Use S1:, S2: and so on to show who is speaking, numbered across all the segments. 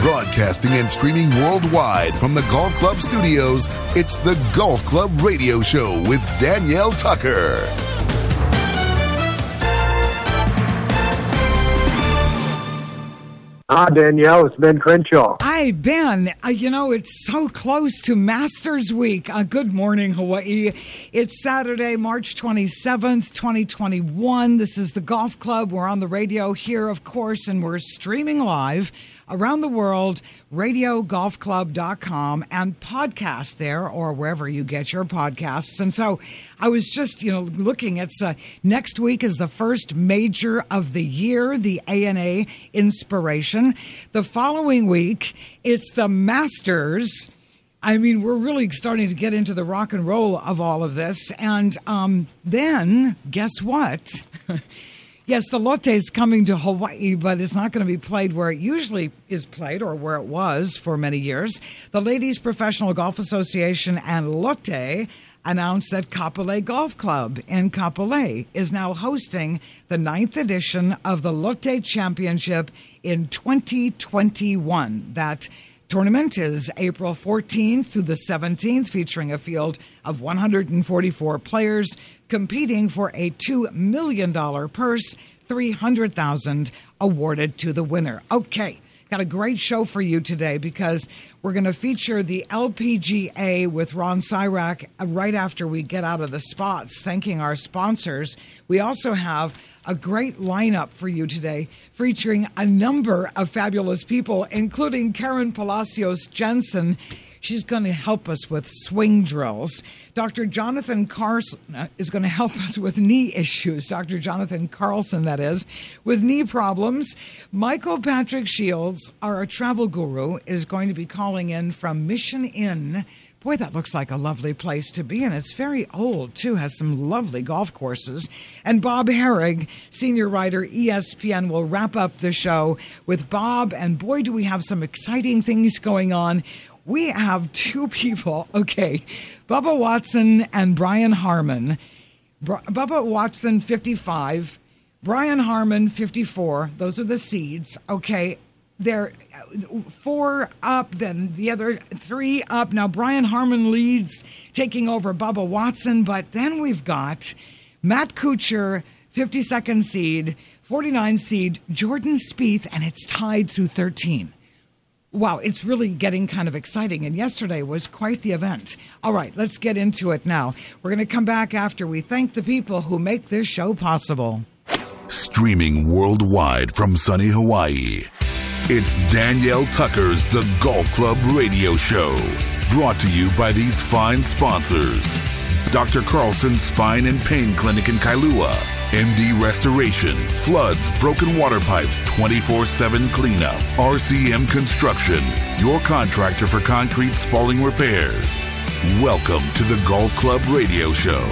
S1: Broadcasting and streaming worldwide from the Golf Club studios, it's the Golf Club Radio Show with Danielle Tucker.
S2: Hi, Danielle. It's Ben Crenshaw.
S3: Hi, Ben. It's so close to Masters Week. Good morning, Hawaii. It's Saturday, March 27th, 2021. This is the Golf Club. We're on the radio here, of course, and we're streaming live around the world, radiogolfclub.com, and podcast there or wherever you get your podcasts. And so I was just, looking. It's next week is the first major of the year, the ANA Inspiration. The following week, it's the Masters. I mean, we're really starting to get into the rock and roll of all of this. And then, guess what? Yes, the Lotte is coming to Hawaii, but it's not going to be played where it usually is played or where it was for many years. The Ladies Professional Golf Association and Lotte announced that Kapolei Golf Club in Kapolei is now hosting the 9th edition of the Lotte Championship in 2021. That tournament is April 14th through the 17th, featuring a field of 144 players competing for a $2 million purse, $300,000 awarded to the winner. Okay, got a great show for you today because we're going to feature the LPGA with Ron Syrak right after we get out of the spots, thanking our sponsors. We also have a great lineup for you today, featuring a number of fabulous people, including Karen Palacios Jensen. She's going to help us with swing drills. Dr. Jonathan Carlson is going to help us with knee issues. Dr. Jonathan Carlson, that is, with knee problems. Michael Patrick Shields, our travel guru, is going to be calling in from Mission Inn. Boy, that looks like a lovely place to be, and it's very old, too, has some lovely golf courses. And Bob Herrig, senior writer, ESPN, will wrap up the show with Bob, and boy, do we have some exciting things going on. We have two people, okay, Bubba Watson and Brian Harman. Bubba Watson, 55, Brian Harman, 54. Those are the seeds, okay. They're 4 up, then the other 3 up. Now, Brian Harman leads, taking over Bubba Watson. But then we've got Matt Kuchar, 52nd seed, 49 seed, Jordan Spieth, and it's tied through 13. Wow, it's really getting kind of exciting. And yesterday was quite the event. All right, let's get into it now. We're going to come back after we thank the people who make this show possible.
S1: Streaming worldwide from sunny Hawaii, it's Danielle Tucker's The Golf Club Radio Show. Brought to you by these fine sponsors. Dr. Carlson's Spine and Pain Clinic in Kailua. MD Restoration. Floods, broken water pipes, 24/7 cleanup. RCM Construction. Your contractor for concrete spalling repairs. Welcome to The Golf Club Radio Show.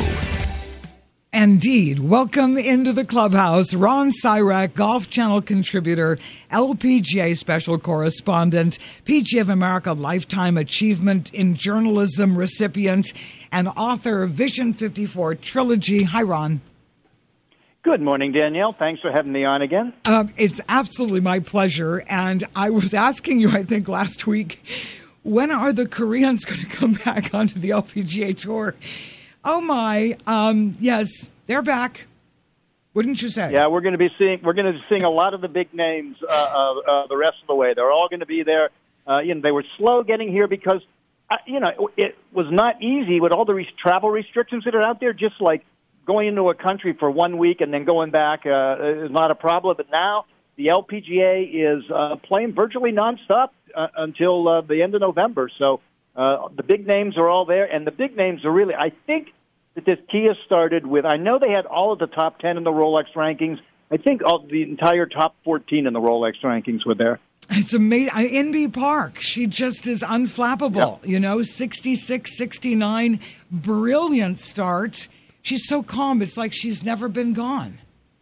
S3: Indeed. Welcome into the clubhouse. Ron Syrak, Golf Channel contributor, LPGA special correspondent, PGA of America Lifetime Achievement in Journalism recipient, and author of Vision 54 Trilogy. Hi, Ron.
S4: Good morning, Danielle. Thanks for having me on again.
S3: It's absolutely my pleasure. And I was asking you, I think, last week, when are the Koreans going to come back onto the LPGA Tour? Oh my! Yes, they're back. Wouldn't you say?
S4: Yeah, we're going to be seeing a lot of the big names the rest of the way. They're all going to be there. They were slow getting here because it was not easy with all the travel restrictions that are out there. Just like going into a country for 1 week and then going back is not a problem. But now the LPGA is playing virtually nonstop until the end of November. So. The big names are all there, and the big names are really, I think that this Kia started with, I know they had all of the top 10 in the Rolex rankings. I think the entire top 14 in the Rolex rankings were there.
S3: It's amazing. Inbee Park, she just is unflappable, 66, 69, brilliant start. She's so calm, it's like she's never been gone.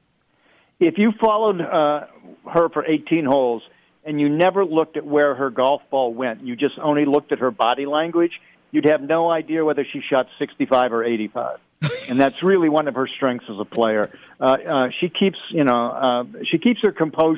S4: If you followed her for 18 holes, and you never looked at where her golf ball went, you just only looked at her body language, you'd have no idea whether she shot 65 or 85. And that's really one of her strengths as a player. She keeps her composure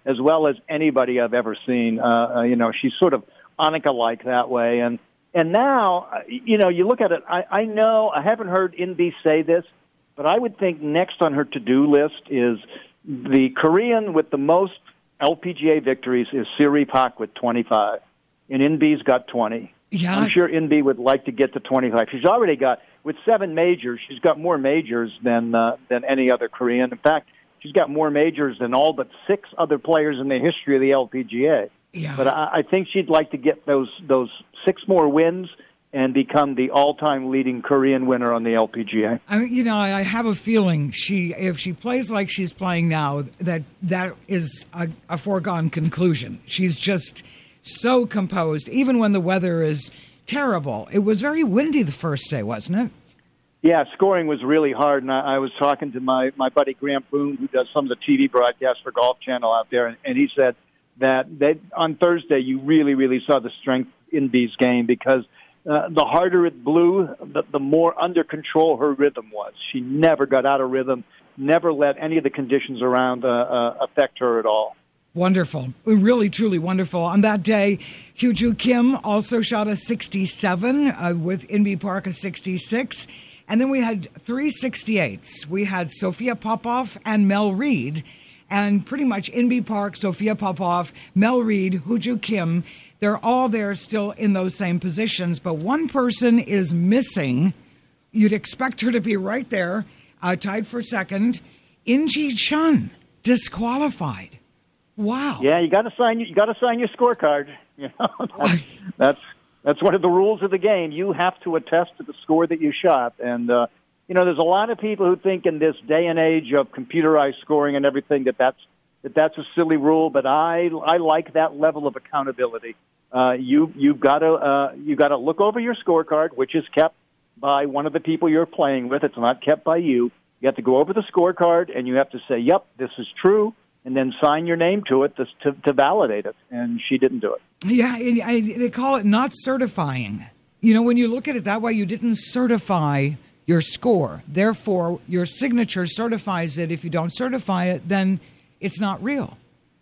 S4: as well as anybody I've ever seen. She's sort of Annika-like that way. And now, you look at it, I know, I haven't heard Inbee say this, but I would think next on her to-do list is the Korean with the most LPGA victories is Siri Pak with 25, and Inbee's got 20.
S3: Yeah.
S4: I'm sure Inbee would like to get to 25. She's already got, with 7 majors, she's got more majors than any other Korean. In fact, she's got more majors than all but 6 other players in the history of the LPGA.
S3: Yeah.
S4: But I think she'd like to get those 6 more wins and become the all-time leading Korean winner on the LPGA.
S3: I mean, I have a feeling if she plays like she's playing now, that is a foregone conclusion. She's just so composed, even when the weather is terrible. It was very windy the first day, wasn't it?
S4: Yeah, scoring was really hard, and I was talking to my buddy Grant Boone, who does some of the TV broadcasts for Golf Channel out there, and he said that on Thursday you really, really saw the strength in Inbee's game because the harder it blew, the more under control her rhythm was. She never got out of rhythm, never let any of the conditions around affect her at all.
S3: Wonderful. Really, truly wonderful. On that day, Hyo-Joo Kim also shot a 67 with Inbee Park a 66. And then we had 3 68s. We had Sophia Popov and Mel Reid. And pretty much Inbee Park, Sophia Popov, Mel Reid, Hyo-Joo Kim, they're all there still in those same positions. But one person is missing. You'd expect her to be right there, tied for second. In-Ji Chun, disqualified. Wow.
S4: Yeah, you got to sign your scorecard. That's one of the rules of the game. You have to attest to the score that you shot. And there's a lot of people who think in this day and age of computerized scoring and everything that's a silly rule. But I like that level of accountability. You've got to look over your scorecard, which is kept by one of the people you're playing with. It's not kept by you. You have to go over the scorecard and you have to say, "Yep, this is true." And then sign your name to it to validate it. And she didn't do it.
S3: Yeah, they call it not certifying. When you look at it that way, you didn't certify your score. Therefore, your signature certifies it. If you don't certify it, then it's not real.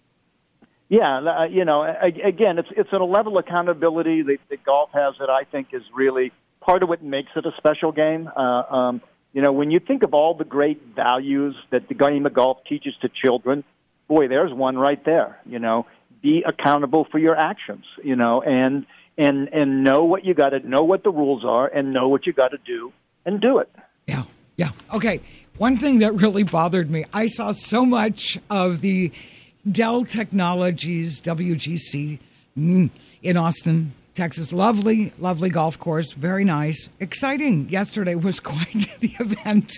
S4: Yeah, again, it's a level of accountability that golf has that I think is really part of what makes it a special game. When you think of all the great values that the game of golf teaches to children, boy, there's one right there. Be accountable for your actions. And know what you got to know, what the rules are, and know what you got to do, and do it.
S3: Yeah. Okay. One thing that really bothered me, I saw so much of the Dell Technologies WGC in Austin, Texas. Lovely, lovely golf course. Very nice. Exciting. Yesterday was quite the event.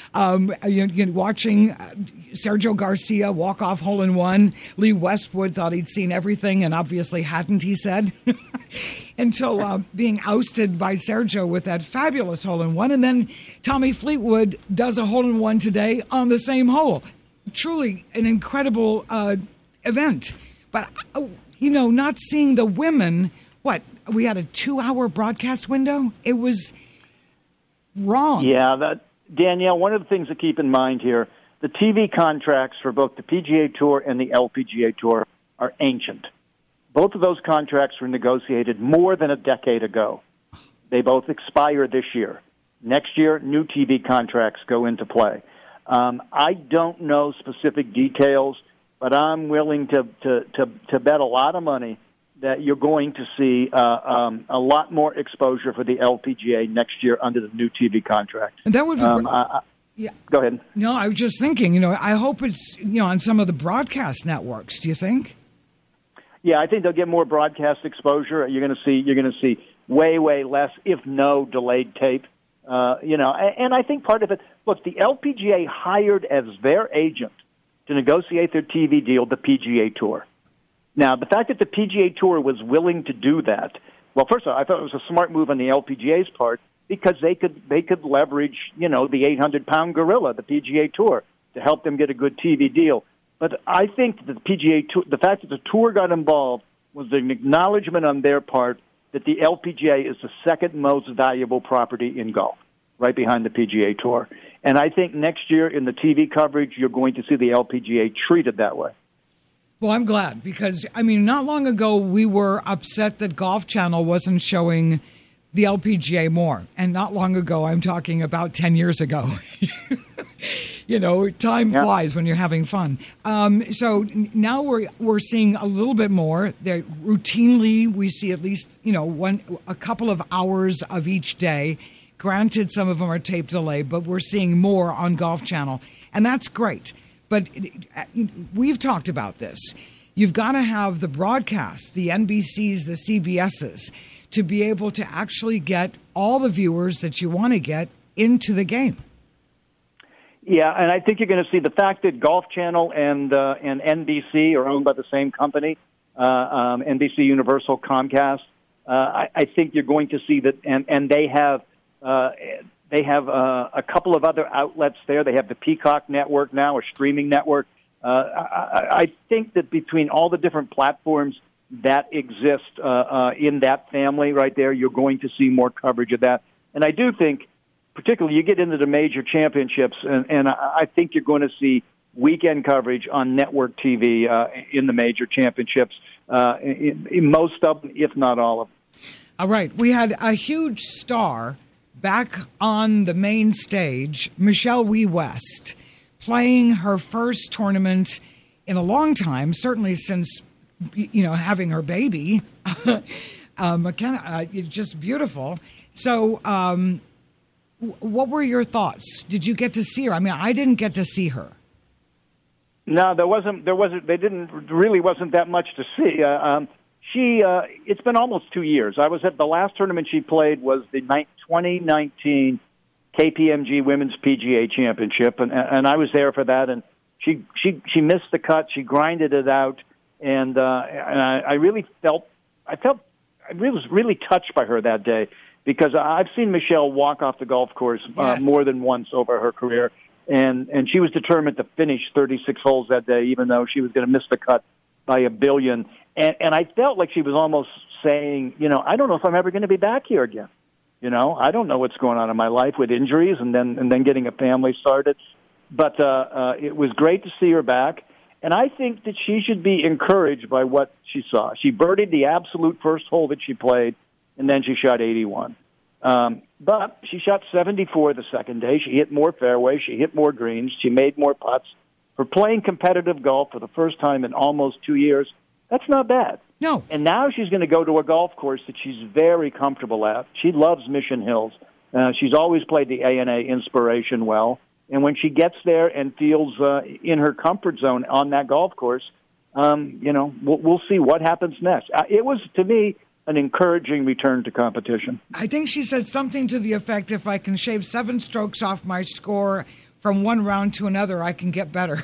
S3: Watching Sergio Garcia walk off hole-in-one. Lee Westwood thought he'd seen everything and obviously hadn't, he said, until being ousted by Sergio with that fabulous hole-in-one. And then Tommy Fleetwood does a hole-in-one today on the same hole. Truly an incredible event. But, not seeing the women... What? We had a 2-hour broadcast window? It was wrong.
S4: Yeah, Danielle, one of the things to keep in mind here, the TV contracts for both the PGA Tour and the LPGA Tour are ancient. Both of those contracts were negotiated more than a decade ago. They both expire this year. Next year, new TV contracts go into play. I don't know specific details, but I'm willing to bet a lot of money that you're going to see a lot more exposure for the LPGA next year under the new TV contract.
S3: And that would be
S4: yeah. Go ahead.
S3: No, I was just thinking, I hope it's, on some of the broadcast networks. Do you think?
S4: Yeah, I think they'll get more broadcast exposure. You're going to see way, way less, if no, delayed tape. And I think part of it, look, the LPGA hired as their agent to negotiate their TV deal the PGA Tour. Now, the fact that the PGA Tour was willing to do that, well, first of all, I thought it was a smart move on the LPGA's part because they could leverage, the 800-pound gorilla, the PGA Tour, to help them get a good TV deal. But I think the PGA Tour, the fact that the Tour got involved was an acknowledgement on their part that the LPGA is the second most valuable property in golf, right behind the PGA Tour. And I think next year in the TV coverage, you're going to see the LPGA treated that way.
S3: Well, I'm glad because, I mean, not long ago we were upset that Golf Channel wasn't showing the LPGA more. And not long ago, I'm talking about 10 years ago. You know, time flies when you're having fun. So now we're seeing a little bit more. Routinely, we see at least, you know, a couple of hours of each day. Granted, some of them are tape delay, but we're seeing more on Golf Channel. And that's great. But we've talked about this. You've got to have the broadcasts, the NBCs, the CBSs, to be able to actually get all the viewers that you want to get into the game.
S4: Yeah, and I think you're going to see the fact that Golf Channel and NBC are owned by the same company, NBC Universal Comcast. I think you're going to see that, and they have a couple of other outlets there. They have the Peacock Network now, a streaming network. I think that between all the different platforms that exist in that family right there, you're going to see more coverage of that. And I do think, particularly, you get into the major championships, and I think you're going to see weekend coverage on network TV in the major championships, in most of them, if not all of them.
S3: All right. We had a huge star back on the main stage, Michelle Wie West, playing her first tournament in a long time, certainly since, you know, having her baby. McKenna, just beautiful. So what were your thoughts? Did you get to see her? I mean, I didn't get to see her.
S4: No, there wasn't, really wasn't that much to see. It's been almost 2 years. I was at the last tournament she played was the 2019 KPMG Women's PGA Championship, and I was there for that. And she missed the cut. She grinded it out, and I really I was really touched by her that day because I've seen Michelle walk off the golf course more than once over her career, and she was determined to finish 36 holes that day, even though she was going to miss the cut by a billion. And I felt like she was almost saying, you know, I don't know if I'm ever going to be back here again. You know, I don't know what's going on in my life with injuries and then getting a family started. But it was great to see her back. And I think that she should be encouraged by what she saw. She birdied the absolute first hole that she played, and then she shot 81. But she shot 74 the second day. She hit more fairways. She hit more greens. She made more putts. For playing competitive golf for the first time in almost 2 years, that's not bad.
S3: No.
S4: And now she's going to go to a golf course that she's very comfortable at. She loves Mission Hills. She's always played the A&A Inspiration well. And when she gets there and feels in her comfort zone on that golf course, you know, we'll see what happens next. It was, to me, an encouraging return to competition.
S3: I think she said something to the effect, if I can shave 7 strokes off my score from one round to another, I can get better.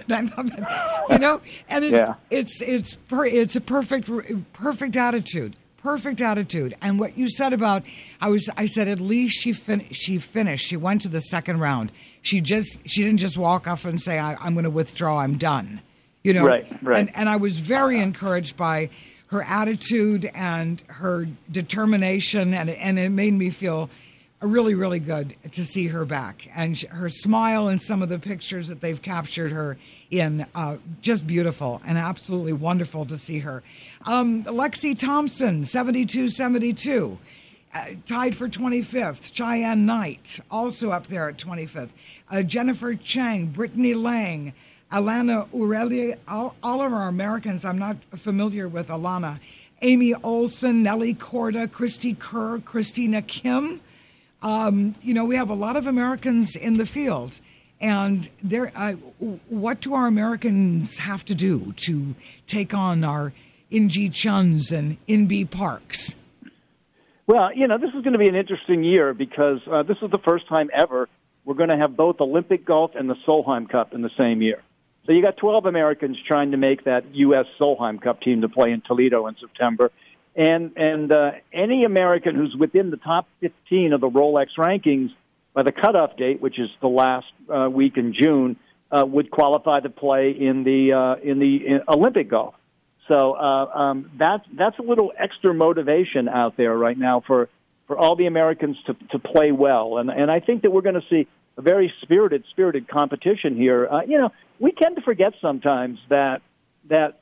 S3: You know, and it's a perfect attitude. Perfect attitude. And what you said about, I said at least she finished. She went to the second round. She didn't just walk off and say, I'm going to withdraw. I'm done. You know,
S4: right.
S3: And I was very encouraged by her attitude and her determination, and it made me feel really, really good to see her back. And her smile and some of the pictures that they've captured her in, just beautiful and absolutely wonderful to see her. Lexi Thompson, 72-72, tied for 25th. Cheyenne Knight, also up there at 25th. Jennifer Chang, Brittany Lang, Alana Ureli, all of our Americans. I'm not familiar with Alana. Amy Olson, Nellie Korda, Christy Kerr, Christina Kim. You know, we have a lot of Americans in the field. And what do our Americans have to do to take on our In-Ji Chuns and In-Bi Parks?
S4: Well, you know, this is going to be an interesting year because this is the first time ever we're going to have both Olympic golf and the Solheim Cup in the same year. So you got 12 Americans trying to make that U.S. Solheim Cup team to play in Toledo in September. And any American who's within the top 15 of the Rolex rankings by the cutoff date, which is the last week in June, would qualify to play in the Olympic golf. So that's a little extra motivation out there right now for all the Americans to play well. And I think that we're going to see a very spirited competition here. You know, we tend to forget sometimes that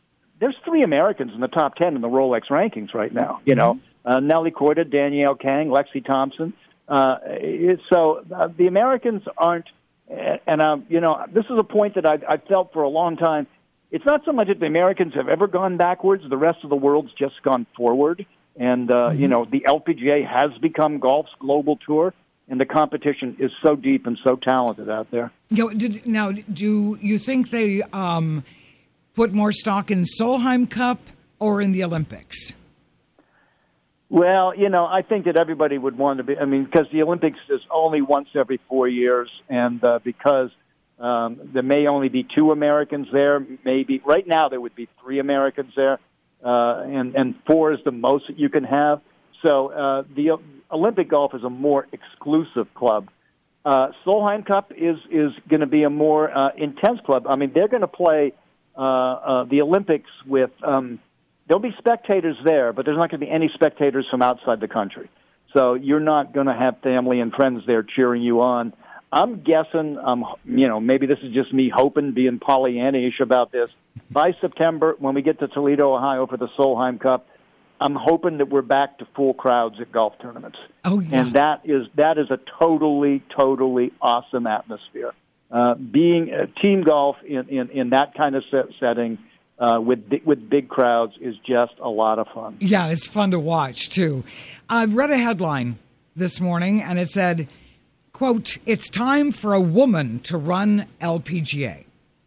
S4: there's 3 Americans in the top 10 in the Rolex rankings right now. You know, Nelly Korda, Danielle Kang, Lexi Thompson. So the Americans aren't, and you know, this is a point that I felt for a long time. It's not so much that the Americans have ever gone backwards; the rest of the world's just gone forward. And you know, the LPGA has become golf's global tour, and the competition is so deep and so talented out there.
S3: Now, do you think they put more stock in Solheim Cup or in the Olympics?
S4: Well, you know, I think that everybody would want to be, I mean, because the Olympics is only once every 4 years, and because there may only be 2 Americans there, maybe, right now there would be 3 Americans there, and 4 is the most that you can have. So the Olympic golf is a more exclusive club. Solheim Cup is going to be a more intense club. I mean, they're going to play the Olympics with... there'll be spectators there, but there's not going to be any spectators from outside the country. So you're not going to have family and friends there cheering you on. I'm guessing, you know, maybe this is just me hoping, being Pollyanna-ish about this. By September, when we get to Toledo, Ohio for the Solheim Cup, I'm hoping that we're back to full crowds at golf tournaments.
S3: Oh, yeah.
S4: And that is a totally awesome atmosphere. Being team golf in that kind of setting with big crowds is just a lot of fun.
S3: Yeah, it's fun to watch, too. I read a headline this morning, and it said, quote, "It's time for a woman to run LPGA."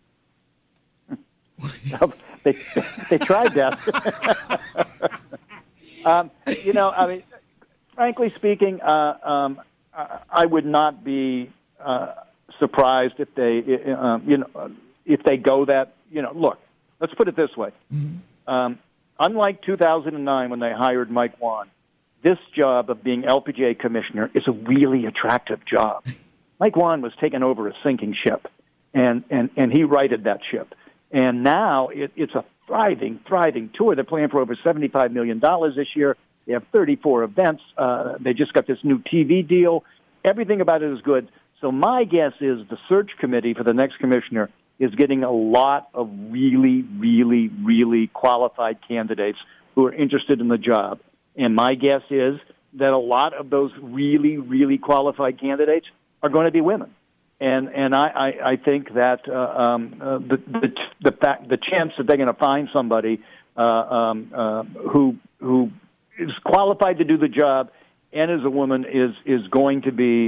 S4: They tried that. You know, I mean, frankly speaking, I would not be surprised if they, you know, if they go that, you know, look, let's put it this way. Unlike 2009 when they hired Mike Whan, this job of being LPGA commissioner is a really attractive job. Mike Whan was taking over a sinking ship, and he righted that ship. And now it's a thriving tour. They're playing for over $75 million this year. They have 34 events. They just got this new TV deal. Everything about it is good. So my guess is the search committee for the next commissioner is getting a lot of really qualified candidates who are interested in the job. And my guess is that a lot of those really qualified candidates are going to be women. And I think that the chance that they're going to find somebody who is qualified to do the job and is a woman is going to be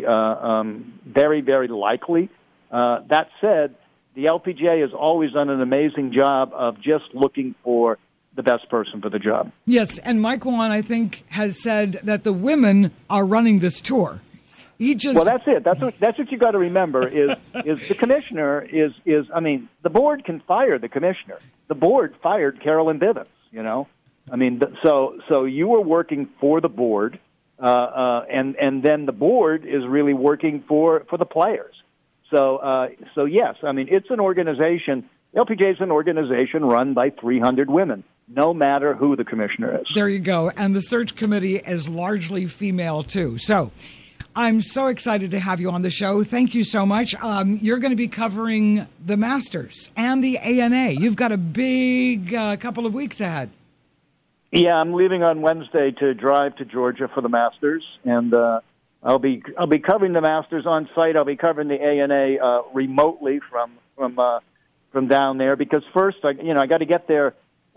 S4: very likely. That said, the LPGA has always done an amazing job of just looking for the best person for the job.
S3: Yes, and Mike Whan, I think, has said that the women are running this tour.
S4: Well, that's it. That's what you got to remember is the commissioner is. I mean, the board can fire the commissioner. The board fired Carolyn Bivens. You know, I mean, so you were working for the board, and then the board is really working for the players. So yes, I mean, it's an organization. LPGA is an organization run by 300 women, no matter who the commissioner is.
S3: There you go. And the search committee is largely female too. So I'm so excited to have you on the show. Thank you so much. You're going to be covering the Masters and the ANA. You've got a big couple of weeks ahead.
S4: Yeah, I'm leaving on Wednesday to drive to Georgia for the Masters, and I'll be covering the Masters on site. I'll be covering the ANA remotely from down there because first, I got to get there.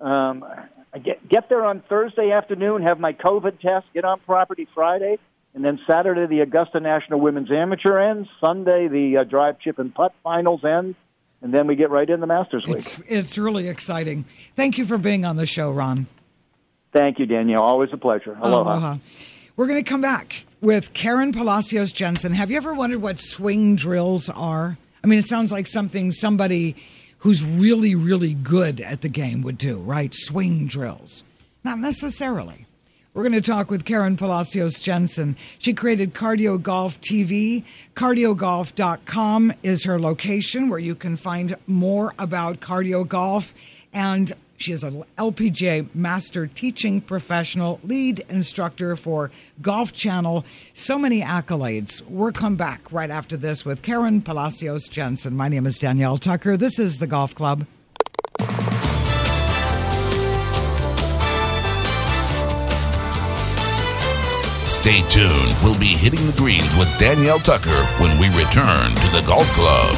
S4: I get there on Thursday afternoon, have my COVID test, get on property Friday. And then Saturday, the Augusta National Women's Amateur ends. Sunday, the drive, chip, and putt finals end. And then we get right in the Masters week.
S3: It's really exciting. Thank you for being on the show, Ron.
S4: Thank you, Danielle. Always a pleasure. Aloha.
S3: We're going to come back with Karen Palacios Jensen. Have you ever wondered what swing drills are? I mean, it sounds like something somebody who's really good at the game would do, right? Swing drills. Not necessarily. We're going to talk with Karen Palacios Jensen. She created Cardio Golf TV. CardioGolf.com is her location where you can find more about cardio golf. And she is an LPGA master teaching professional, lead instructor for Golf Channel. So many accolades. We'll come back right after this with Karen Palacios Jensen. My name is Danielle Tucker. This is The Golf Club.
S1: Stay tuned. We'll be hitting the greens with Danielle Tucker when we return to the Golf Club.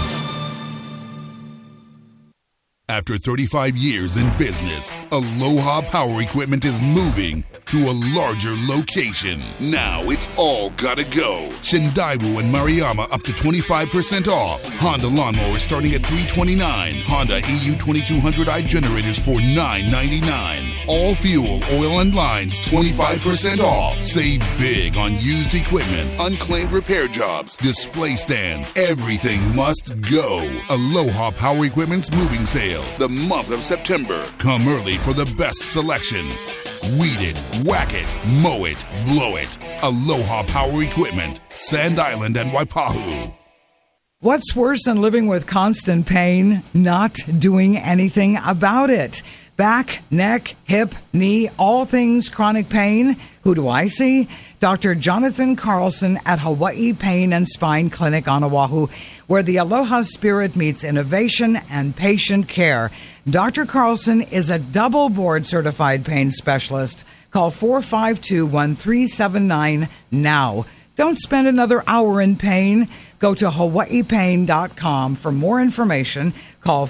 S1: After 35 years in business, Aloha Power Equipment is moving to a larger location. Now it's all gotta go. Shindaibu and Maruyama up to 25% off. Honda lawnmowers starting at $329. Honda EU 2200i generators for $999. All fuel, oil, and lines 25% off. Save big on used equipment, unclaimed repair jobs, display stands. Everything must go. Aloha Power Equipment's moving sale. The month of September. Come early for the best selection. Weed it, whack it, mow it, blow it. Aloha Power Equipment, Sand Island and Waipahu.
S3: What's worse than living with constant pain? Not doing anything about it. Back, neck, hip, knee, all things chronic pain. Who do I see? Dr. Jonathan Carlson at Hawaii Pain and Spine Clinic on Oahu, where the Aloha spirit meets innovation and patient care. Dr. Carlson is a double board certified pain specialist. Call 452-1379 now. Don't spend another hour in pain. Go to hawaiipain.com for more information. Call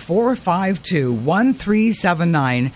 S3: 452-1379,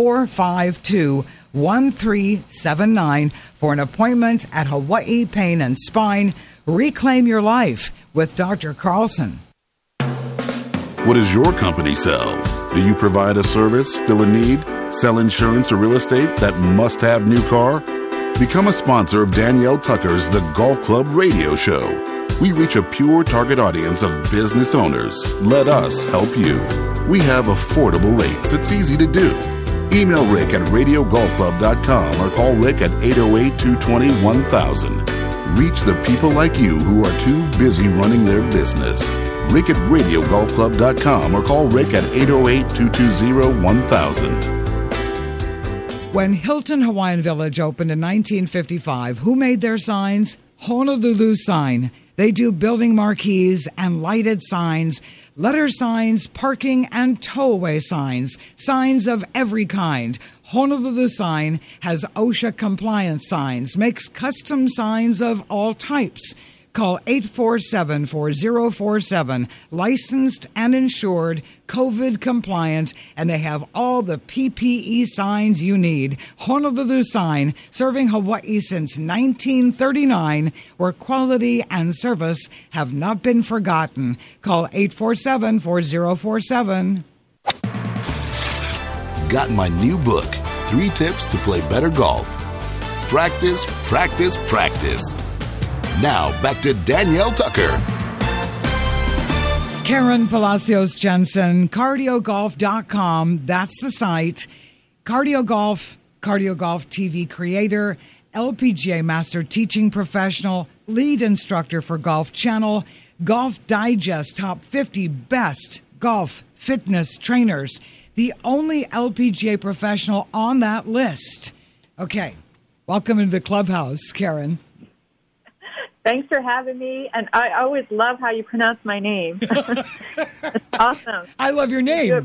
S3: 452-1379 for an appointment at Hawaii Pain and Spine. Reclaim your life with Dr. Carlson.
S1: What does your company sell? Do you provide a service, fill a need, sell insurance or real estate that must have new car? Become a sponsor of Danielle Tucker's The Golf Club Radio Show. We reach a pure target audience of business owners. Let us help you. We have affordable rates. It's easy to do. Email Rick at radiogolfclub.com or call Rick at 808-220-1000. Reach the people like you who are too busy running their business. Rick at radiogolfclub.com or call Rick at 808-220-1000.
S3: When Hilton Hawaiian Village opened in 1955, who made their signs? Honolulu Sign. They do building marquees and lighted signs, letter signs, parking and tow-away signs, signs of every kind. Honolulu Sign has OSHA compliant signs, makes custom signs of all types. Call 847-4047, licensed and insured, COVID compliant, and they have all the PPE signs you need. Honolulu Sign, serving Hawaii since 1939, where quality and service have not been forgotten. Call 847-4047.
S1: Got my new book, 3 Tips to Play Better Golf. Practice, practice, practice. Now, back to Danielle Tucker.
S3: Karen Palacios Jensen, cardiogolf.com. That's the site. Cardio Golf TV creator, LPGA Master Teaching Professional, lead instructor for Golf Channel, Golf Digest Top 50 Best Golf Fitness Trainers, the only LPGA professional on that list. Okay, welcome into the clubhouse, Karen.
S5: Thanks for having me, and I always love how you pronounce my name. It's awesome.
S3: I love your name.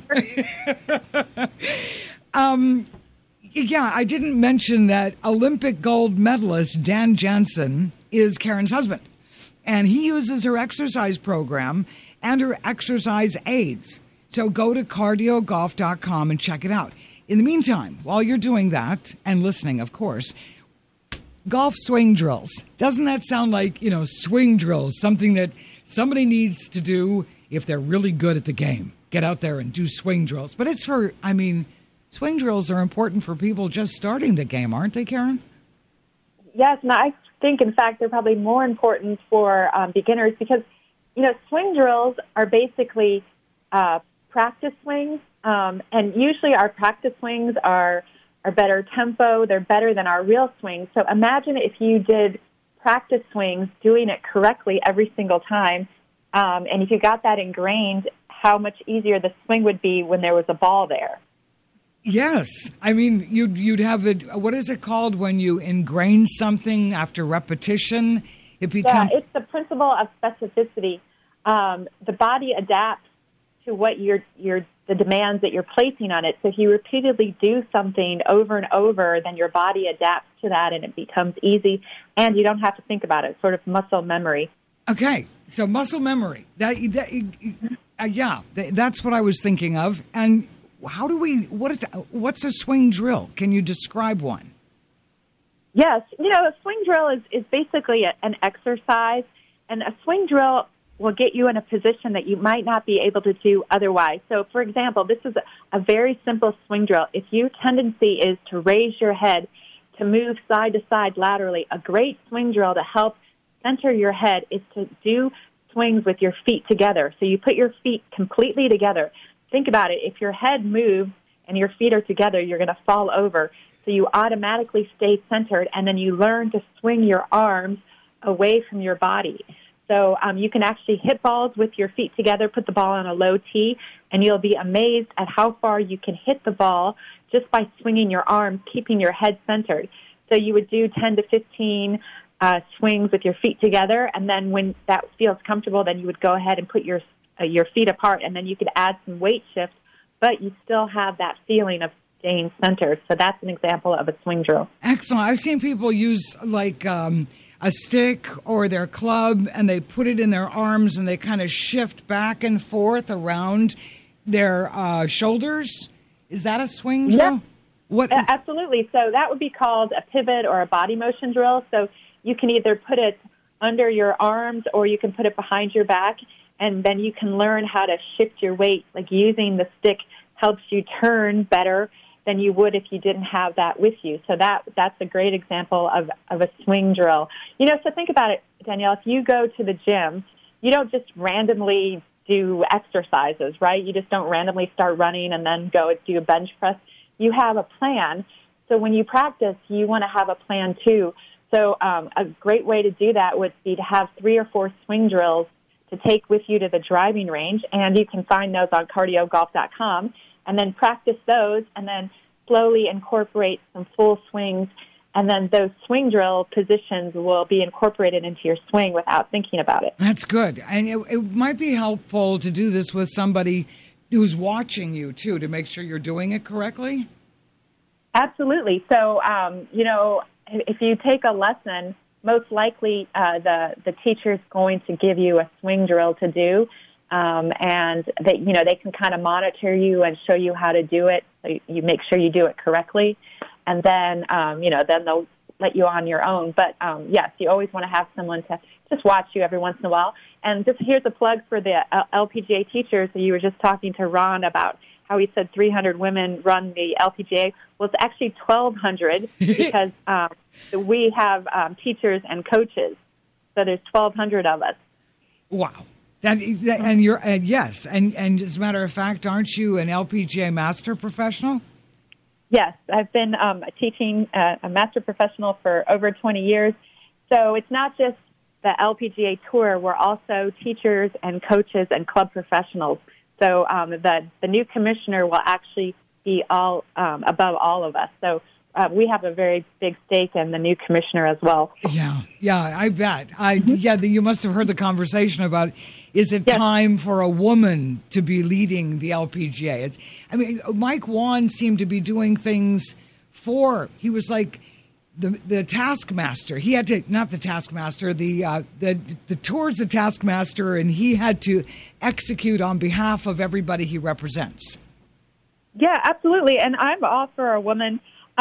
S3: Yeah, I didn't mention that Olympic gold medalist Dan Jansen is Karen's husband, and he uses her exercise program and her exercise aids. So go to cardiogolf.com and check it out. In the meantime, while you're doing that, and listening, of course, golf swing drills. Doesn't that sound like, swing drills, something that somebody needs to do if they're really good at the game? Get out there and do swing drills. But it's swing drills are important for people just starting the game, aren't they, Karen?
S5: Yes, and I think, in fact, they're probably more important for beginners because, swing drills are basically practice swings, and usually our practice swings are better tempo. They're better than our real swings. So imagine if you did practice swings, doing it correctly every single time, and if you got that ingrained, how much easier the swing would be when there was a ball there.
S3: Yes. I mean, you'd have it. What is it called when you ingrain something after repetition?
S5: Yeah, it's the principle of specificity. The body adapts to what you're the demands that you're placing on it. So if you repeatedly do something over and over, then your body adapts to that and it becomes easy, and you don't have to think about it, sort of muscle memory.
S3: Okay, so muscle memory. That's what I was thinking of. And what's a swing drill? Can you describe one?
S5: Yes, a swing drill is basically an exercise, and a swing drill will get you in a position that you might not be able to do otherwise. So, for example, this is a very simple swing drill. If your tendency is to raise your head, to move side to side laterally, a great swing drill to help center your head is to do swings with your feet together. So you put your feet completely together. Think about it. If your head moves and your feet are together, you're going to fall over. So you automatically stay centered, and then you learn to swing your arms away from your body. So you can actually hit balls with your feet together, put the ball on a low tee, and you'll be amazed at how far you can hit the ball just by swinging your arms, keeping your head centered. So you would do 10 to 15 swings with your feet together, and then when that feels comfortable, then you would go ahead and put your feet apart, and then you could add some weight shift, but you still have that feeling of staying centered. So that's an example of a swing drill.
S3: Excellent. I've seen people use a stick or their club, and they put it in their arms and they kind of shift back and forth around their shoulders. Is that a swing drill?
S5: What? Absolutely. So that would be called a pivot or a body motion drill. So you can either put it under your arms or you can put it behind your back, and then you can learn how to shift your weight. Like using the stick helps you turn better than you would if you didn't have that with you. So that's a great example of a swing drill. So think about it, Danielle. If you go to the gym, you don't just randomly do exercises, right? You just don't randomly start running and then go do a bench press. You have a plan. So when you practice, you want to have a plan too. So a great way to do that would be to have 3 or 4 swing drills to take with you to the driving range, and you can find those on cardiogolf.com, and then practice those, and then slowly incorporate some full swings, and then those swing drill positions will be incorporated into your swing without thinking about it.
S3: That's good. And it might be helpful to do this with somebody who's watching you, too, to make sure you're doing it correctly?
S5: Absolutely. So, if you take a lesson, most likely the teacher's going to give you a swing drill to do, and they can kind of monitor you and show you how to do it. So you make sure you do it correctly, and then then they'll let you on your own. But yes, you always want to have someone to just watch you every once in a while. And just here's a plug for the LPGA teachers. So you were just talking to Ron about how he said 300 women run the LPGA. Well, it's actually 1,200 because we have teachers and coaches. So there's 1,200 of us.
S3: Wow. And you're yes, and as a matter of fact, aren't you an LPGA master professional?
S5: Yes, I've been teaching a master professional for over 20 years. So it's not just the LPGA Tour. We're also teachers and coaches and club professionals. So the new commissioner will actually be all above all of us. So we have a very big stake in the new commissioner as well. Yeah,
S3: I bet. You must have heard the conversation about, is it time for a woman to be leading the LPGA? Mike Whan seemed to be doing things he was like the taskmaster. He had to, not the taskmaster, the tour's the taskmaster, and he had to execute on behalf of everybody he represents.
S5: Yeah, absolutely. And I'm all for a woman.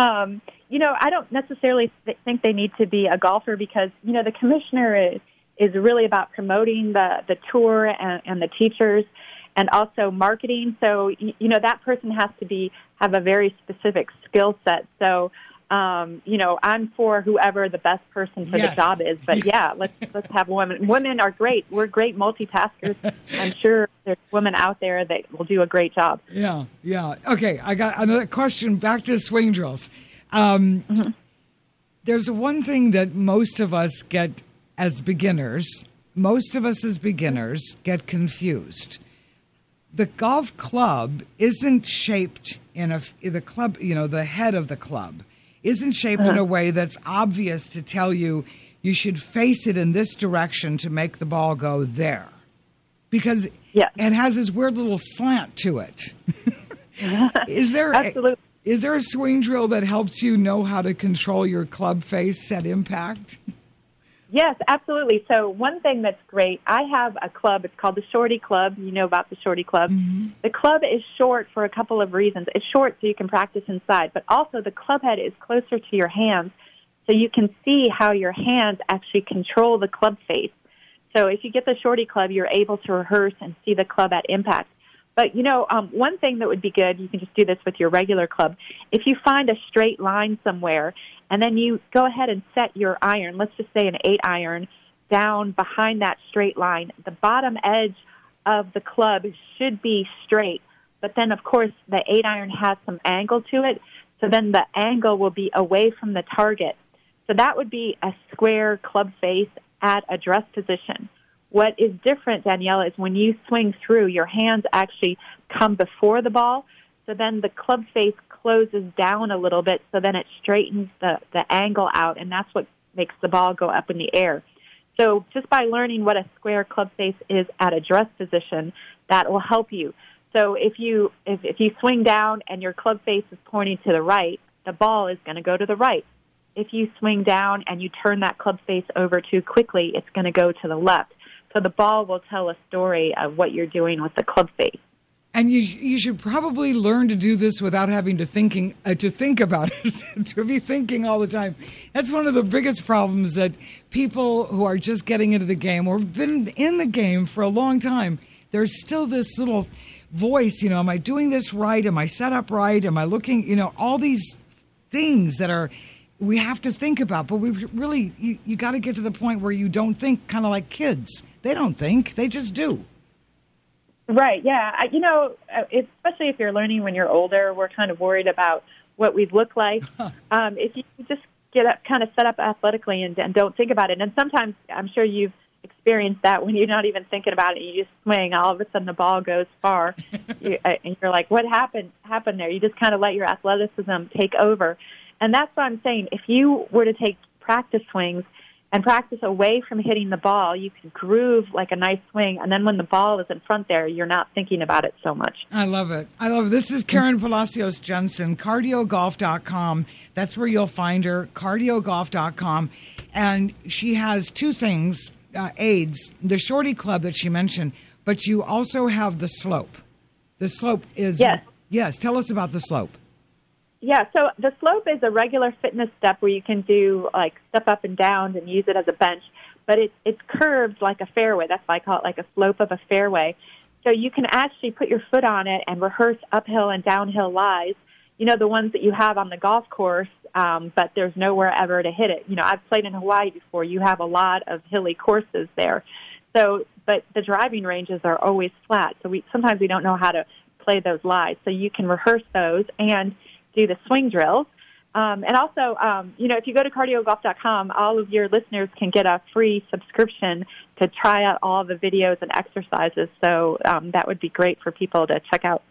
S5: I don't necessarily think they need to be a golfer because, the commissioner is really about promoting the tour and the teachers and also marketing. So, that person has to have a very specific skill set. So, I'm for whoever the best person for the job is. But let's have women. Women are great. We're great multitaskers. I'm sure there's women out there that will do a great job.
S3: Yeah. Okay, I got another question. Back to swing drills. There's one thing that most of us get as beginners. Most of us as beginners get confused. The golf club isn't shaped the club. The head of the club isn't shaped in a way that's obvious to tell you should face it in this direction to make the ball go there. because
S5: Yes.
S3: it has this weird little slant to it.
S5: Absolutely.
S3: Is there a swing drill that helps you know how to control your club face at impact?
S5: Yes, absolutely. So one thing that's great, I have a club. It's called the Shorty Club. You know about the Shorty Club. Mm-hmm. The club is short for a couple of reasons. It's short so you can practice inside, but also the club head is closer to your hands so you can see how your hands actually control the club face. So if you get the Shorty Club, you're able to rehearse and see the club at impact. But, one thing that would be good, you can just do this with your regular club. If you find a straight line somewhere and then you go ahead and set your iron, let's just say an 8-iron, down behind that straight line, the bottom edge of the club should be straight. But then, of course, the 8-iron has some angle to it, so then the angle will be away from the target. So that would be a square club face at a dress position. What is different, Danielle, is when you swing through, your hands actually come before the ball, so then the club face closes down a little bit, so then it straightens the angle out, and that's what makes the ball go up in the air. So just by learning what a square club face is at a dress position, that will help you. So if you swing down and your club face is pointing to the right, the ball is going to go to the right. If you swing down and you turn that club face over too quickly, it's going to go to the left. So the ball will tell a story of what you're doing with the club face.
S3: And you should probably learn to do this without having to think about it, to be thinking all the time. That's one of the biggest problems that people who are just getting into the game or have been in the game for a long time, there's still this little voice, am I doing this right? Am I set up right? Am I looking, all these things that we have to think about, but we really, you got to get to the point where you don't think, kind of like kids. They don't think, they just do.
S5: Right, yeah. Especially if you're learning when you're older, we're kind of worried about what we look like. If you just get up, kind of set up athletically and don't think about it. And sometimes I'm sure you've experienced that when you're not even thinking about it. You just swing, all of a sudden the ball goes far. And you're like, what happened there? You just kind of let your athleticism take over. And that's what I'm saying. If you were to take practice swings and practice away from hitting the ball, you can groove like a nice swing. And then when the ball is in front there, you're not thinking about it so much.
S3: I love it. This is Karen Palacios Jensen, cardiogolf.com. That's where you'll find her, cardiogolf.com. And she has two things, aids, the Shorty Club that she mentioned, but you also have the slope. The slope is...
S5: Yes.
S3: Yes, tell us about the slope.
S5: Yeah, so the slope is a regular fitness step where you can do like step up and down and use it as a bench, but it's curved like a fairway. That's why I call it like a slope of a fairway. So you can actually put your foot on it and rehearse uphill and downhill lies, the ones that you have on the golf course, but there's nowhere ever to hit it. I've played in Hawaii before. You have a lot of hilly courses there. So, but the driving ranges are always flat, so sometimes we don't know how to play those lies. So you can rehearse those and do the swing drills. And also, if you go to cardiogolf.com, all of your listeners can get a free subscription to try out all the videos and exercises. So that would be great for people to check out.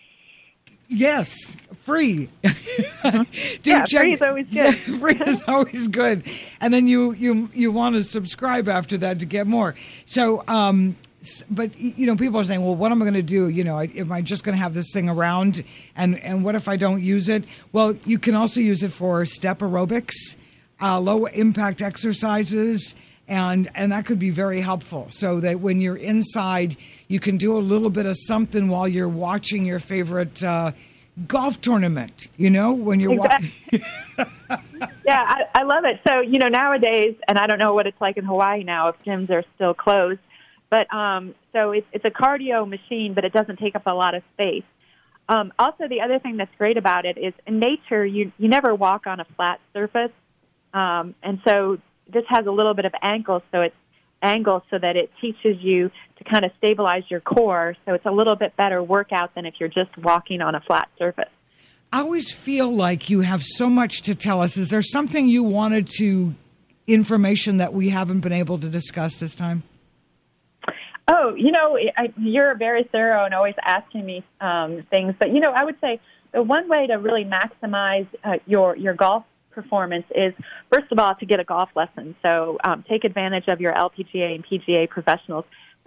S3: Yes, free.
S5: Dude, free is always good.
S3: Yeah, free is always good. And then you want to subscribe after that to get more. So, but, people are saying, well, what am I going to do? Am I just going to have this thing around? And what if I don't use it? Well, you can also use it for step aerobics, low impact exercises, and that could be very helpful. So that when you're inside, you can do a little bit of something while you're watching your favorite golf tournament, when you're
S5: exactly. Yeah, I love it. So, nowadays, and I don't know what it's like in Hawaii now if gyms are still closed, but so it's a cardio machine, but it doesn't take up a lot of space. Also, the other thing that's great about it is in nature, you never walk on a flat surface. And so this has a little bit of angle so that it teaches you to kind of stabilize your core. So it's a little bit better workout than if you're just walking on a flat surface.
S3: I always feel like you have so much to tell us. Is there something you wanted information that we haven't been able to discuss this time?
S5: Oh, you're very thorough and always asking me things. But, I would say the one way to really maximize your golf performance is, first of all, to get a golf lesson. So take advantage of your LPGA and PGA professionals.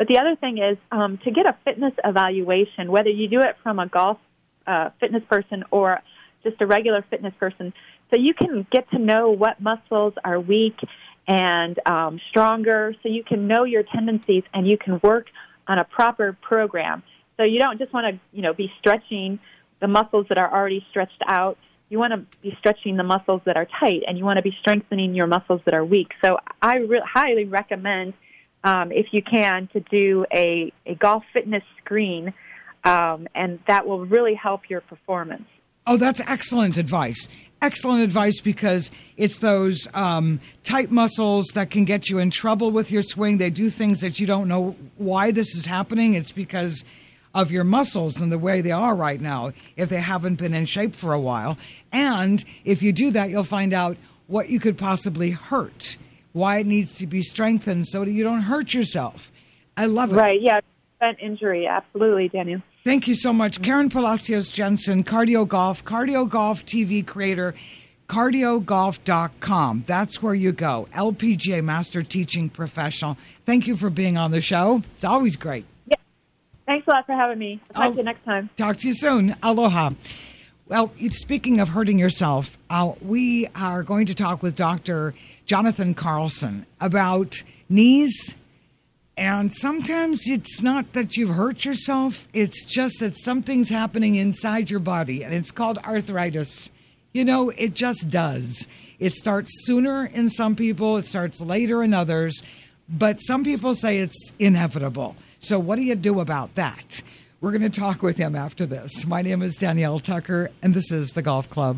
S5: But the other thing is to get a fitness evaluation, whether you do it from a golf fitness person or just a regular fitness person, so you can get to know what muscles are weak and stronger, so you can know your tendencies and you can work on a proper program. So you don't just want to, be stretching the muscles that are already stretched out. You want to be stretching the muscles that are tight, and you want to be strengthening your muscles that are weak. So I highly recommend, if you can, to do a golf fitness screen, and that will really help your performance.
S3: Oh, that's excellent advice. Excellent advice, because it's those tight muscles that can get you in trouble with your swing. They do things that you don't know why this is happening. It's because of your muscles and the way they are right now, if they haven't been in shape for a while. And if you do that, you'll find out what you could possibly hurt, why it needs to be strengthened so that you don't hurt yourself. I love it.
S5: Right, yeah, prevent injury, absolutely, Daniel.
S3: Thank you so much. Karen Palacios Jensen, Cardio Golf TV creator, cardiogolf.com. That's where you go. LPGA Master Teaching Professional. Thank you for being on the show. It's always great.
S5: Yeah. Thanks a lot for having me. I'll talk to you next time.
S3: Talk to you soon. Aloha. Well, speaking of hurting yourself, we are going to talk with Dr. Jonathan Carlson about knees. And sometimes it's not that you've hurt yourself. It's just that something's happening inside your body, and it's called arthritis. It just does. It starts sooner in some people. It starts later in others. But some people say it's inevitable. So what do you do about that? We're going to talk with him after this. My name is Danielle Tucker, and this is The Golf Club.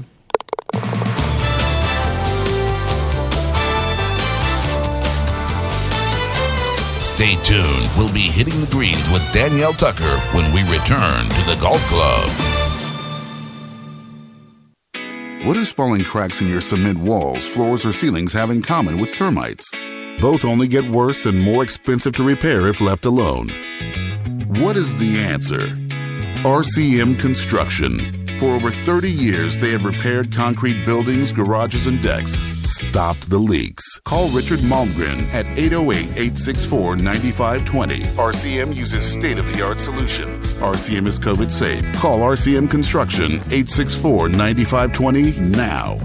S1: Stay tuned. We'll be hitting the greens with Danielle Tucker when we return to The Golf Club. What do spalling cracks in your cement walls, floors, or ceilings have in common with termites? Both only get worse and more expensive to repair if left alone. What is the answer? RCM Construction. For over 30 years, they have repaired concrete buildings, garages, and decks, stopped the leaks. Call Richard Malmgren at 808-864-9520. RCM uses state-of-the-art solutions. RCM is COVID safe. Call RCM Construction, 864-9520 now.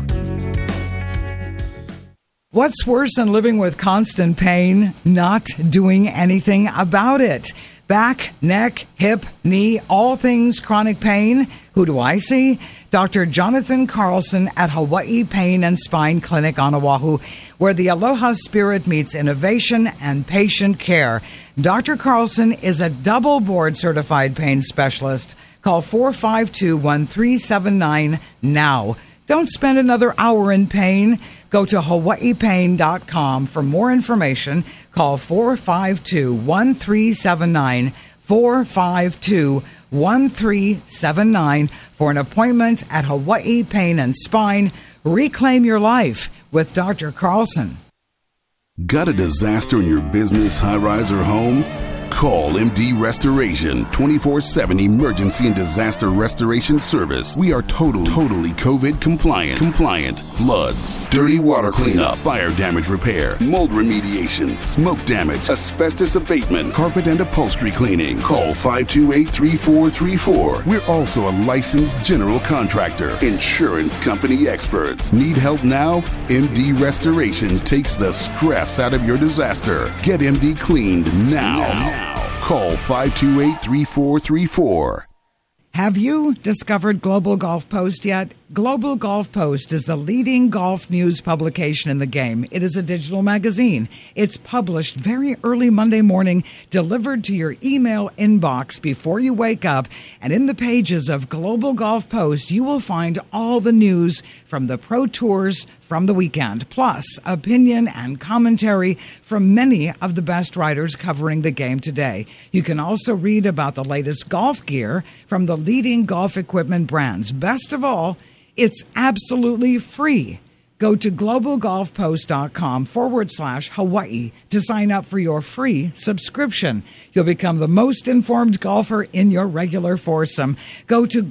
S3: What's worse than living with constant pain? Not doing anything about it. Back, neck, hip, knee, all things chronic pain. Who do I see? Dr. Jonathan Carlson at Hawaii Pain and Spine Clinic on Oahu, where the Aloha spirit meets innovation and patient care. Dr. Carlson is a double board certified pain specialist. Call 452-1379 now. Don't spend another hour in pain. Go to hawaiipain.com for more information. Call 452-1379, 452-1379 for an appointment at Hawaii Pain and Spine. Reclaim your life with Dr. Carlson.
S1: Got a disaster in your business, high-rise, or home? Call MD Restoration, 24/7 emergency and disaster restoration service. We are totally COVID compliant. Floods, dirty water cleanup, fire damage repair, mold remediation, smoke damage, asbestos abatement, carpet and upholstery cleaning. Call 528-3434. We're also a licensed general contractor, insurance company experts. Need help now? MD Restoration takes the stress out of your disaster. Get MD cleaned now. Call 528-3434.
S3: Have you discovered Global Golf Post yet? Global Golf Post is the leading golf news publication in the game. It is a digital magazine. It's published very early Monday morning, delivered to your email inbox before you wake up. And in the pages of Global Golf Post, you will find all the news from the Pro Tours from the weekend, plus opinion and commentary from many of the best writers covering the game today. You can also read about the latest golf gear from the leading golf equipment brands. Best of all, it's absolutely free. Go to globalgolfpost.com/Hawaii to sign up for your free subscription. You'll become the most informed golfer in your regular foursome. Go to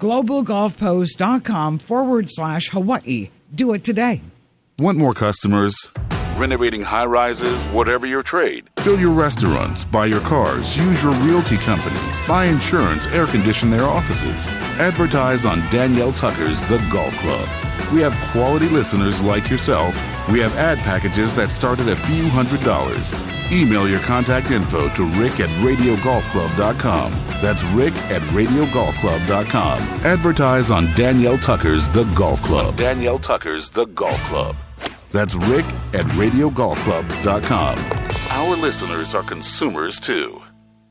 S3: globalgolfpost.com/Hawaii. Do it today.
S1: Want more customers? renovating high-rises, whatever your trade. Fill your restaurants, buy your cars, use your realty company, buy insurance, air condition their offices. Advertise on Danielle Tucker's The Golf Club. We have quality listeners like yourself. We have ad packages that start at a few $100s. Email your contact info to rick@radiogolfclub.com. That's rick@radiogolfclub.com. Advertise on Danielle Tucker's The Golf Club. Danielle Tucker's The Golf Club. That's rick@radiogolfclub.com. Our listeners are consumers too.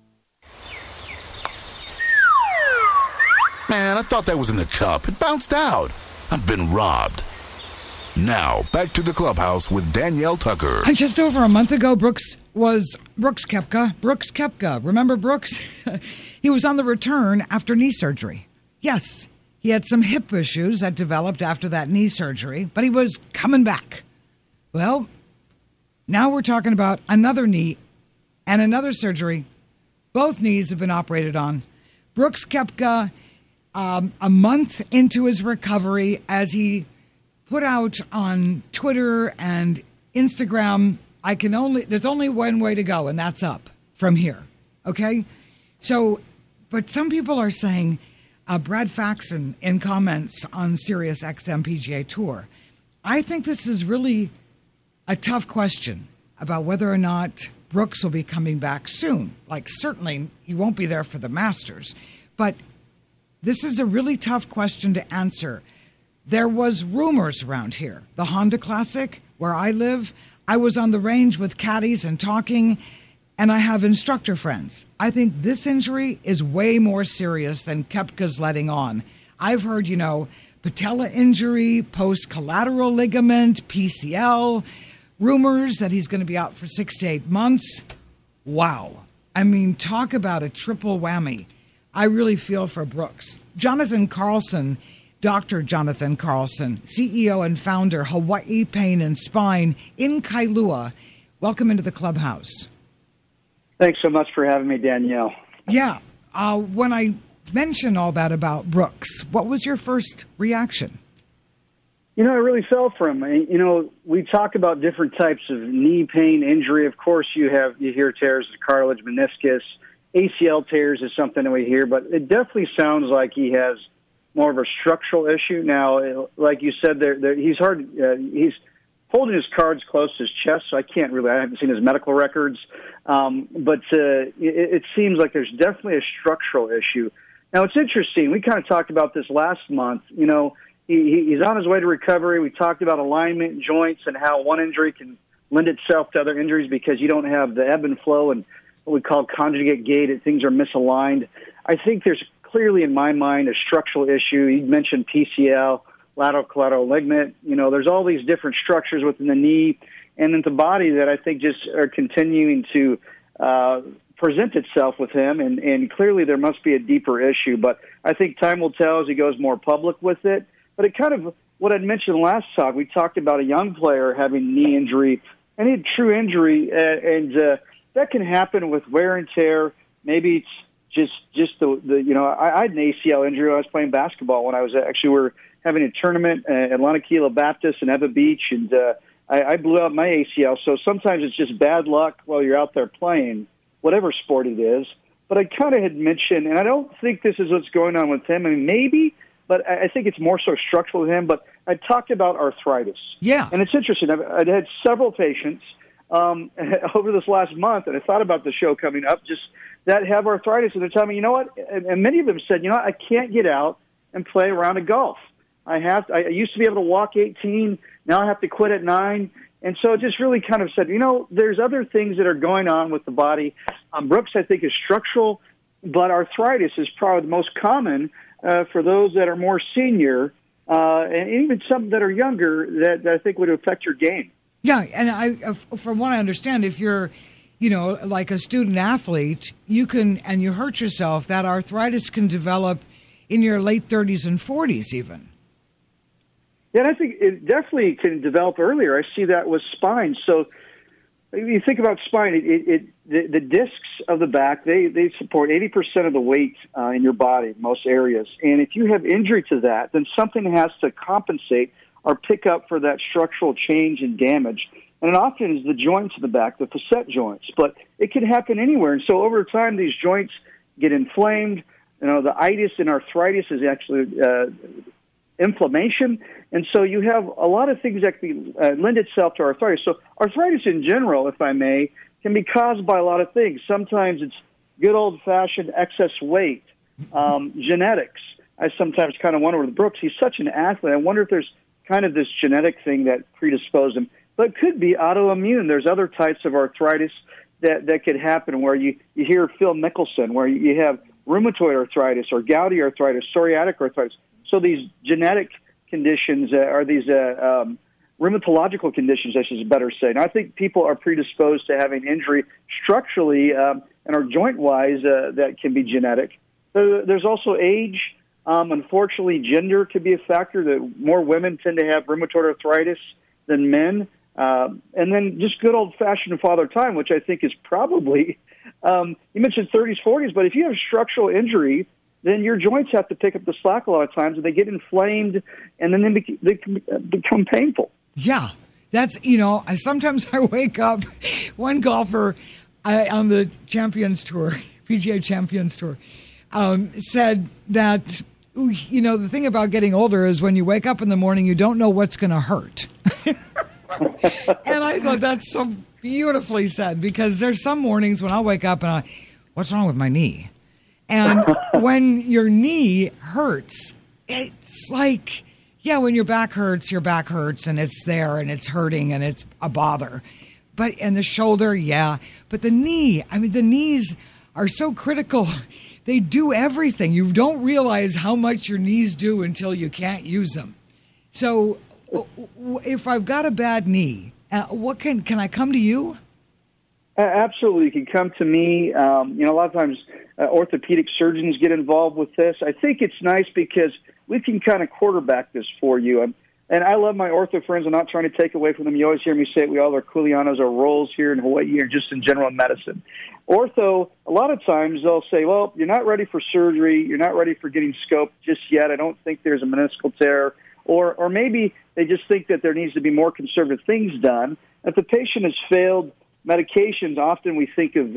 S1: Man, I thought that was in the cup. It bounced out. I've been robbed. Now, back to the clubhouse with Danielle Tucker.
S3: And just over a month ago, Brooks Koepka. Remember Brooks? He was on the return after knee surgery. Yes, he had some hip issues that developed after that knee surgery, but he was coming back. Well, now we're talking about another knee and another surgery. Both knees have been operated on. Brooks Koepka, a month into his recovery, as he put out on Twitter and Instagram, there's only one way to go, and that's up from here. Okay? So, but some people are saying, Brad Faxon in comments on Sirius XM PGA Tour, I think this is really a tough question about whether or not Brooks will be coming back soon. Like, certainly he won't be there for the Masters, but this is a really tough question to answer. There was rumors around here. The Honda Classic, where I live, I was on the range with caddies and talking, and I have instructor friends. I think this injury is way more serious than Koepka's letting on. I've heard, patella injury, post-collateral ligament, PCL, rumors that he's going to be out for 6 to 8 months. Wow. I mean, talk about a triple whammy. I really feel for Brooks. Jonathan Carlson, Dr. Jonathan Carlson, CEO and founder, Hawaii Pain and Spine in Kailua. Welcome into the clubhouse.
S2: Thanks so much for having me, Danielle.
S3: Yeah. When I mentioned all that about Brooks, what was your first reaction?
S2: I really fell for him. We talk about different types of knee pain, injury. Of course, you hear tears of cartilage, meniscus, ACL tears is something that we hear, but it definitely sounds like he has more of a structural issue. Now, like you said, he's holding his cards close to his chest, so I haven't seen his medical records. But it seems like there's definitely a structural issue. Now, it's interesting. We kind of talked about this last month. He's on his way to recovery. We talked about alignment and joints and how one injury can lend itself to other injuries because you don't have the ebb and flow and what we call conjugate gait. Things are misaligned. I think there's clearly, in my mind, a structural issue. You mentioned PCL, lateral collateral ligament. There's all these different structures within the knee and in the body that I think just are continuing to present itself with him. And clearly there must be a deeper issue. But I think time will tell as he goes more public with it. But it kind of, what I'd mentioned last talk, we talked about a young player having knee injury, and he had true injury, and that can happen with wear and tear. Maybe it's just I had an ACL injury when I was playing basketball when we were having a tournament at Atlantic Kilo Baptist in Eva Beach, and I blew out my ACL. So sometimes it's just bad luck while you're out there playing, whatever sport it is. But I kind of had mentioned, and I don't think this is what's going on with him. I mean, maybe, but I think it's more so structural with him. But I talked about arthritis. Yeah. And it's interesting. I've had several patients over this last month, and I thought about the show coming up, just that have arthritis, and they're telling me, you know what? And many of them said, I can't get out and play a round of golf. I used to be able to walk 18. Now I have to quit at 9. And so it just really kind of said, there's other things that are going on with the body. Brooks, I think, is structural, but arthritis is probably the most common for those that are more senior, and even some that are younger that I think would affect your game.
S3: Yeah, and from what I understand, if you're, like a student athlete, you hurt yourself, that arthritis can develop in your late 30s and 40s even.
S2: Yeah, and I think it definitely can develop earlier. I see that with spine. So if you think about spine, the discs of the back, they support 80% of the weight in your body in most areas. And if you have injury to that, then something has to compensate or pick up for that structural change and damage. And it often is the joints in the back, the facet joints. But it can happen anywhere. And so over time, these joints get inflamed. The itis and arthritis is actually inflammation. And so you have a lot of things that can lend itself to arthritis. So arthritis in general, if I may, can be caused by a lot of things. Sometimes it's good old-fashioned excess weight, genetics. I sometimes kind of wonder with Brooks, he's such an athlete. I wonder if there's kind of this genetic thing that predisposed him. But it could be autoimmune. There's other types of arthritis that could happen where you hear Phil Mickelson, where you have rheumatoid arthritis or gouty arthritis, psoriatic arthritis. So these genetic conditions are these rheumatological conditions, I should better say. And I think people are predisposed to having injury structurally and or joint-wise that can be genetic. There's also age. Unfortunately, gender could be a factor. That more women tend to have rheumatoid arthritis than men. And then just good old-fashioned father time, which I think is probably, you mentioned 30s, 40s, but if you have structural injury, then your joints have to pick up the slack a lot of times, and they get inflamed, and then they can become painful.
S3: Yeah, that's, sometimes I wake up, one golfer on the Champions Tour, PGA Champions Tour, said that, the thing about getting older is when you wake up in the morning, you don't know what's going to hurt. And I thought that's so beautifully said, because there's some mornings when I'll wake up and what's wrong with my knee? And when your knee hurts, it's like, when your back hurts and it's there and it's hurting and it's a bother. And the shoulder, but the knee, the knees are so critical. They do everything. You don't realize how much your knees do until you can't use them. So if I've got a bad knee, can I come to you?
S2: Absolutely. You can come to me. A lot of times orthopedic surgeons get involved with this. I think it's nice because we can kind of quarterback this for you. And I love my ortho friends. I'm not trying to take away from them. You always hear me say it. We all are Kulianos, our roles here in Hawaii or just in general medicine. Ortho, a lot of times they'll say, well, you're not ready for surgery. You're not ready for getting scoped just yet. I don't think there's a meniscal tear. Or maybe they just think that there needs to be more conservative things done. If the patient has failed medications, often we think of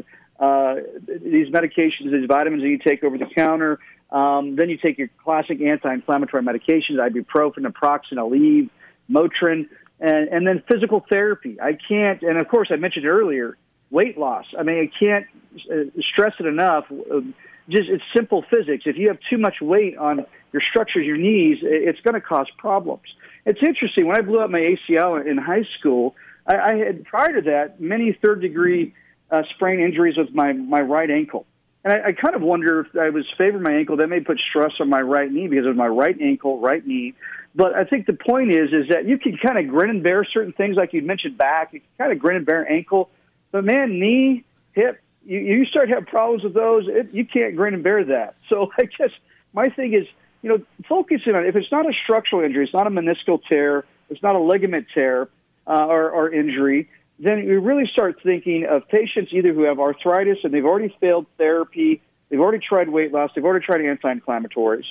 S2: these medications, these vitamins that you take over the counter. Then you take your classic anti-inflammatory medications, ibuprofen, naproxen, Aleve, Motrin, and then physical therapy. I can't, and of course I mentioned earlier, weight loss. I can't stress it enough. It's simple physics. If you have too much weight on your structures, your knees, it's going to cause problems. It's interesting. When I blew up my ACL in high school, I had, prior to that, many third-degree sprain injuries with my right ankle. And I kind of wonder if I was favoring my ankle, that may put stress on my right knee because of my right ankle, right knee. But I think the point is that you can kind of grin and bear certain things, like you mentioned back. You can kind of grin and bear ankle. But, man, knee, hip, you start to have problems with those, you can't grin and bear that. So I guess my thing is, focusing on, if it's not a structural injury, it's not a meniscal tear, it's not a ligament tear or injury, then we really start thinking of patients either who have arthritis and they've already failed therapy, they've already tried weight loss, they've already tried anti-inflammatories.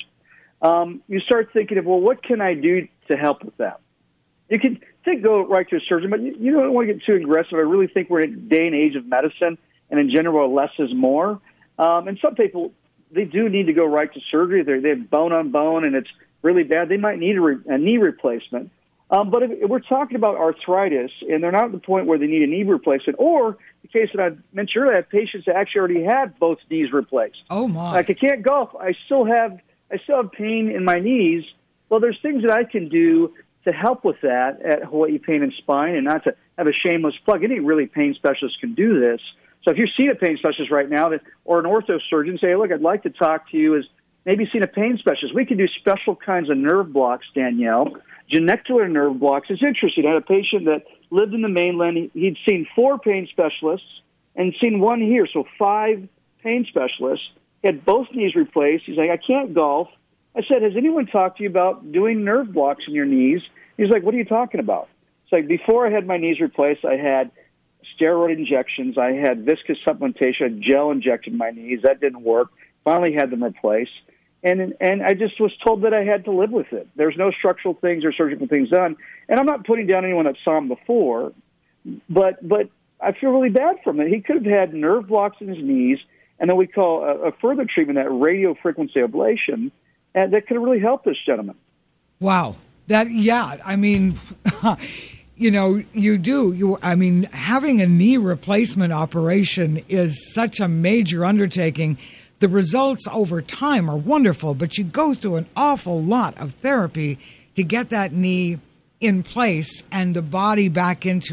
S2: You start thinking of, what can I do to help with that? You can go right to a surgeon, but you don't want to get too aggressive. I really think we're in a day and age of medicine, and in general, less is more. And some people, they do need to go right to surgery. They have bone on bone, and it's really bad. They might need a knee replacement. But if we're talking about arthritis, and they're not at the point where they need a knee replacement, or the case that I mentioned earlier, I have patients that actually already had both knees replaced.
S3: Oh my!
S2: Like I can't golf. I still have pain in my knees. Well, there's things that I can do to help with that at Hawaii Pain and Spine, and not to have a shameless plug. Any really pain specialist can do this. So if you're seeing a pain specialist right now, or an ortho surgeon, say, look, I'd like to talk to you as maybe seeing a pain specialist. We can do special kinds of nerve blocks, Danielle. Genicular nerve blocks. It's interesting. I had a patient that lived in the mainland. He'd seen 4 pain specialists and seen one here, so 5 pain specialists. He had both knees replaced. He's like, I can't golf. I said, has anyone talked to you about doing nerve blocks in your knees? He's like, what are you talking about? It's like, before I had my knees replaced, I had steroid injections. I had viscous supplementation, a gel injected in my knees. That didn't work. Finally had them replaced. And I just was told that I had to live with it. There's no structural things or surgical things done. And I'm not putting down anyone that saw them before, but I feel really bad for him. He could have had nerve blocks in his knees, and then we call a further treatment, that radio frequency ablation, and that could have really helped this gentleman.
S3: Wow. I mean, you do. Having a knee replacement operation is such a major undertaking. The results over time are wonderful, but you go through an awful lot of therapy to get that knee in place and the body back into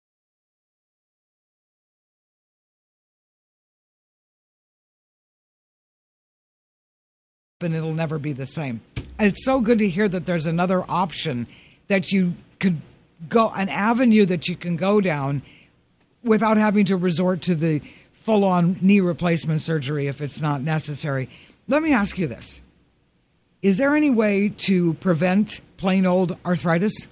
S3: and it'll never be the same. It's so good to hear that there's another option that you could go, an avenue that you can go down without having to resort to the full-on knee replacement surgery if it's not necessary. Let me ask you this. Is there any way to prevent plain old arthritis?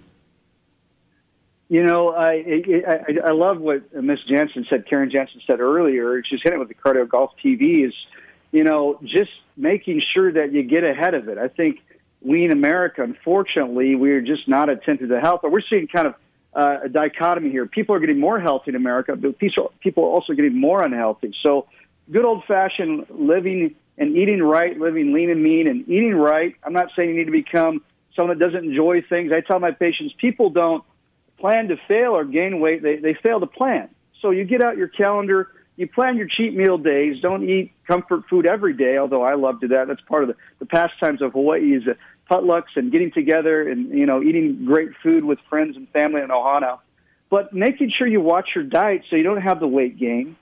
S2: I love what Miss Jansen said, Karen Jansen said earlier. She's hitting it with the Cardio Golf TV is, just making sure that you get ahead of it. I think we in America, unfortunately, we're just not attentive to health. But we're seeing kind of a dichotomy here. People are getting more healthy in America, but people are also getting more unhealthy. So good old-fashioned living and eating right, living lean and mean and eating right. I'm not saying you need to become someone that doesn't enjoy things. I tell my patients, people don't plan to fail or gain weight. They fail to plan. So you get out your calendar, you plan your cheat meal days. Don't eat comfort food every day, although I love to do that. That's part of the pastimes of Hawaii is potlucks and getting together and, eating great food with friends and family in Ohana. But making sure you watch your diet so you don't have the weight gain.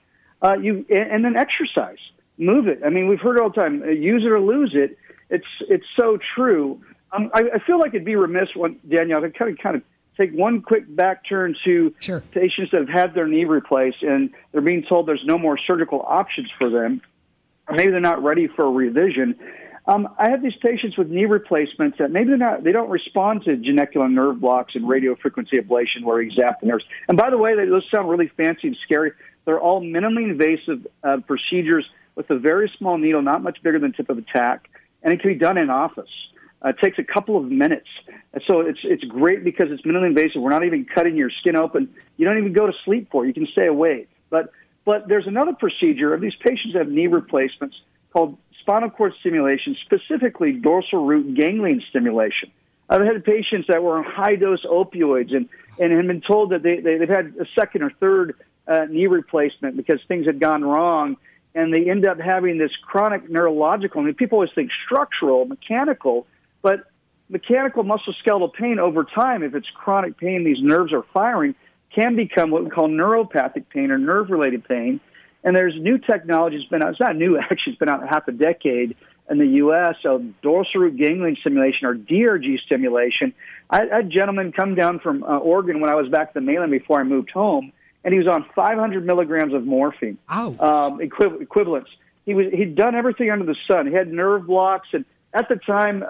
S2: And then exercise. Move it. I mean, we've heard it all the time, use it or lose it. It's so true. I feel like it'd be remiss, Danielle, to kind of take one quick back turn to
S3: Sure.
S2: Patients that have had their knee replaced and they're being told there's no more surgical options for them, or maybe they're not ready for a revision. I have these patients with knee replacements that maybe they don't respond to geniculate nerve blocks and radio frequency ablation where we zap the nerves. And by the way, those sound really fancy and scary. They're all minimally invasive procedures with a very small needle, not much bigger than tip of a tack, and it can be done in office. It takes a couple of minutes. So it's great because it's minimally invasive. We're not even cutting your skin open. You don't even go to sleep for it. You can stay awake. But there's another procedure of these patients that have knee replacements called spinal cord stimulation, specifically dorsal root ganglion stimulation. I've had patients that were on high-dose opioids and have been told that they've had a second or third knee replacement because things had gone wrong, and they end up having this chronic neurological, people always think structural, mechanical, but mechanical musculoskeletal pain over time, if it's chronic pain, these nerves are firing, can become what we call neuropathic pain or nerve-related pain. And there's new technology. It's not new, actually. It's been out half a decade in the U.S. So dorsal root ganglion stimulation or DRG stimulation. I had a gentleman come down from Oregon when I was back at the mainland before I moved home, and he was on 500 milligrams of morphine. Equivalents. He'd done everything under the sun. He had nerve blocks, and at the time,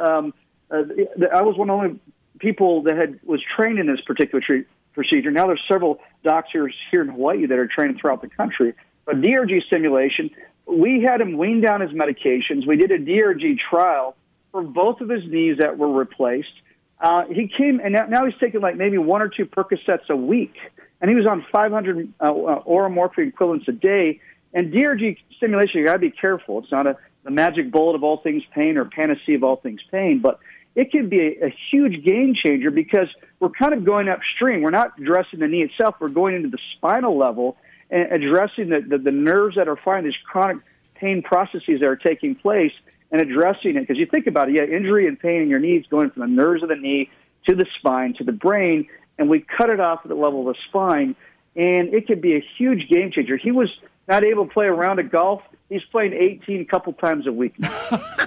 S2: I was one of the only people that was trained in this particular procedure. Now there's several doctors here in Hawaii that are trained throughout the country. But DRG stimulation, we had him wean down his medications. We did a DRG trial for both of his knees that were replaced. He came, and now he's taking like maybe 1 or 2 Percocets a week, and he was on 500 oral morphine equivalents a day. And DRG stimulation, you got to be careful. It's not the magic bullet of all things pain or panacea of all things pain, but it can be a huge game changer because we're kind of going upstream. We're not addressing the knee itself. We're going into the spinal level and addressing the nerves that are firing these chronic pain processes that are taking place and addressing it. Because you think about it, injury and pain in your knees going from the nerves of the knee to the spine to the brain, and we cut it off at the level of the spine, and it could be a huge game changer. He was not able to play a round of golf. He's playing 18 a couple times a week now.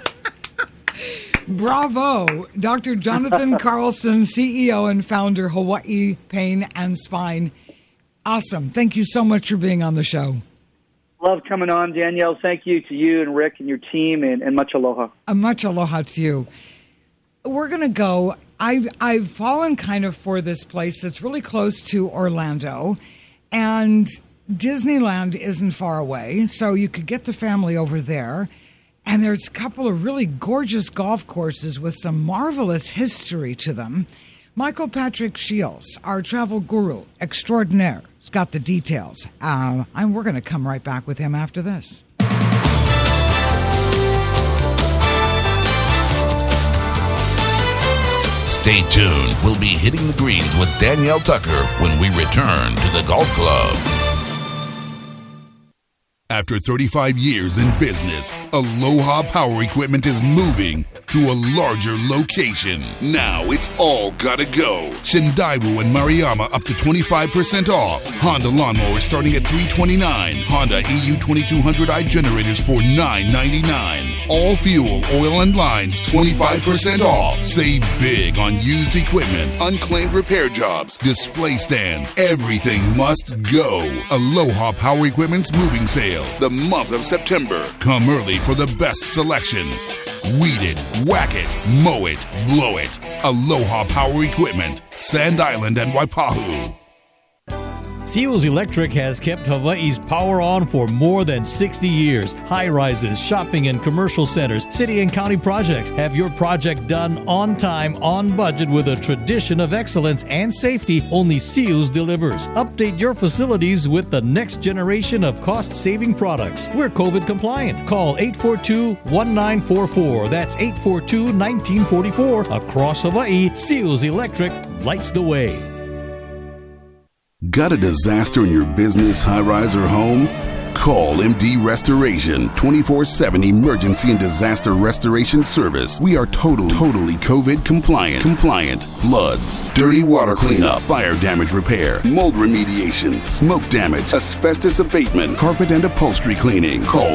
S3: Bravo. Dr. Jonathan Carlson, CEO and founder, Hawaii Pain and Spine. Awesome. Thank you so much for being on the show.
S2: Love coming on, Danielle. Thank you to you and Rick and your team, and much aloha.
S3: Much aloha to you. We're going to go. I've fallen kind of for this place that's really close to Orlando, and Disneyland isn't far away, so you could get the family over there. And there's a couple of really gorgeous golf courses with some marvelous history to them. Michael Patrick Shields, our travel guru extraordinaire, has got the details. We're going to come right back with him after this.
S1: Stay tuned. We'll be hitting the greens with Danielle Tucker when we return to the Golf Club. After 35 years in business, Aloha Power Equipment is moving to a larger location. Now it's all gotta go. Shindaiwu and Maruyama up to 25% off. Honda lawnmowers starting at $329. Honda EU 2200i generators for $999. All fuel, oil, and lines 25% off. Save big on used equipment, unclaimed repair jobs, display stands. Everything must go. Aloha Power Equipment's moving sale. The month of September. Come early for the best selection. Weed it, whack it, mow it, blow it. Aloha Power Equipment, Sand Island and Waipahu.
S6: Seals Electric has kept Hawaii's power on for more than 60 years. High-rises, shopping and commercial centers, city and county projects. Have your project done on time, on budget, with a tradition of excellence and safety only Seals delivers. Update your facilities with the next generation of cost-saving products. We're COVID compliant. Call 842-1944. That's 842-1944. Across Hawaii, Seals Electric lights the way.
S1: Got a disaster in your business, high-rise, or home? Call MD Restoration, 24/7 emergency and disaster restoration service. We are totally COVID compliant. Floods, dirty water cleanup, fire damage repair, mold remediation, smoke damage, asbestos abatement, carpet and upholstery cleaning. Call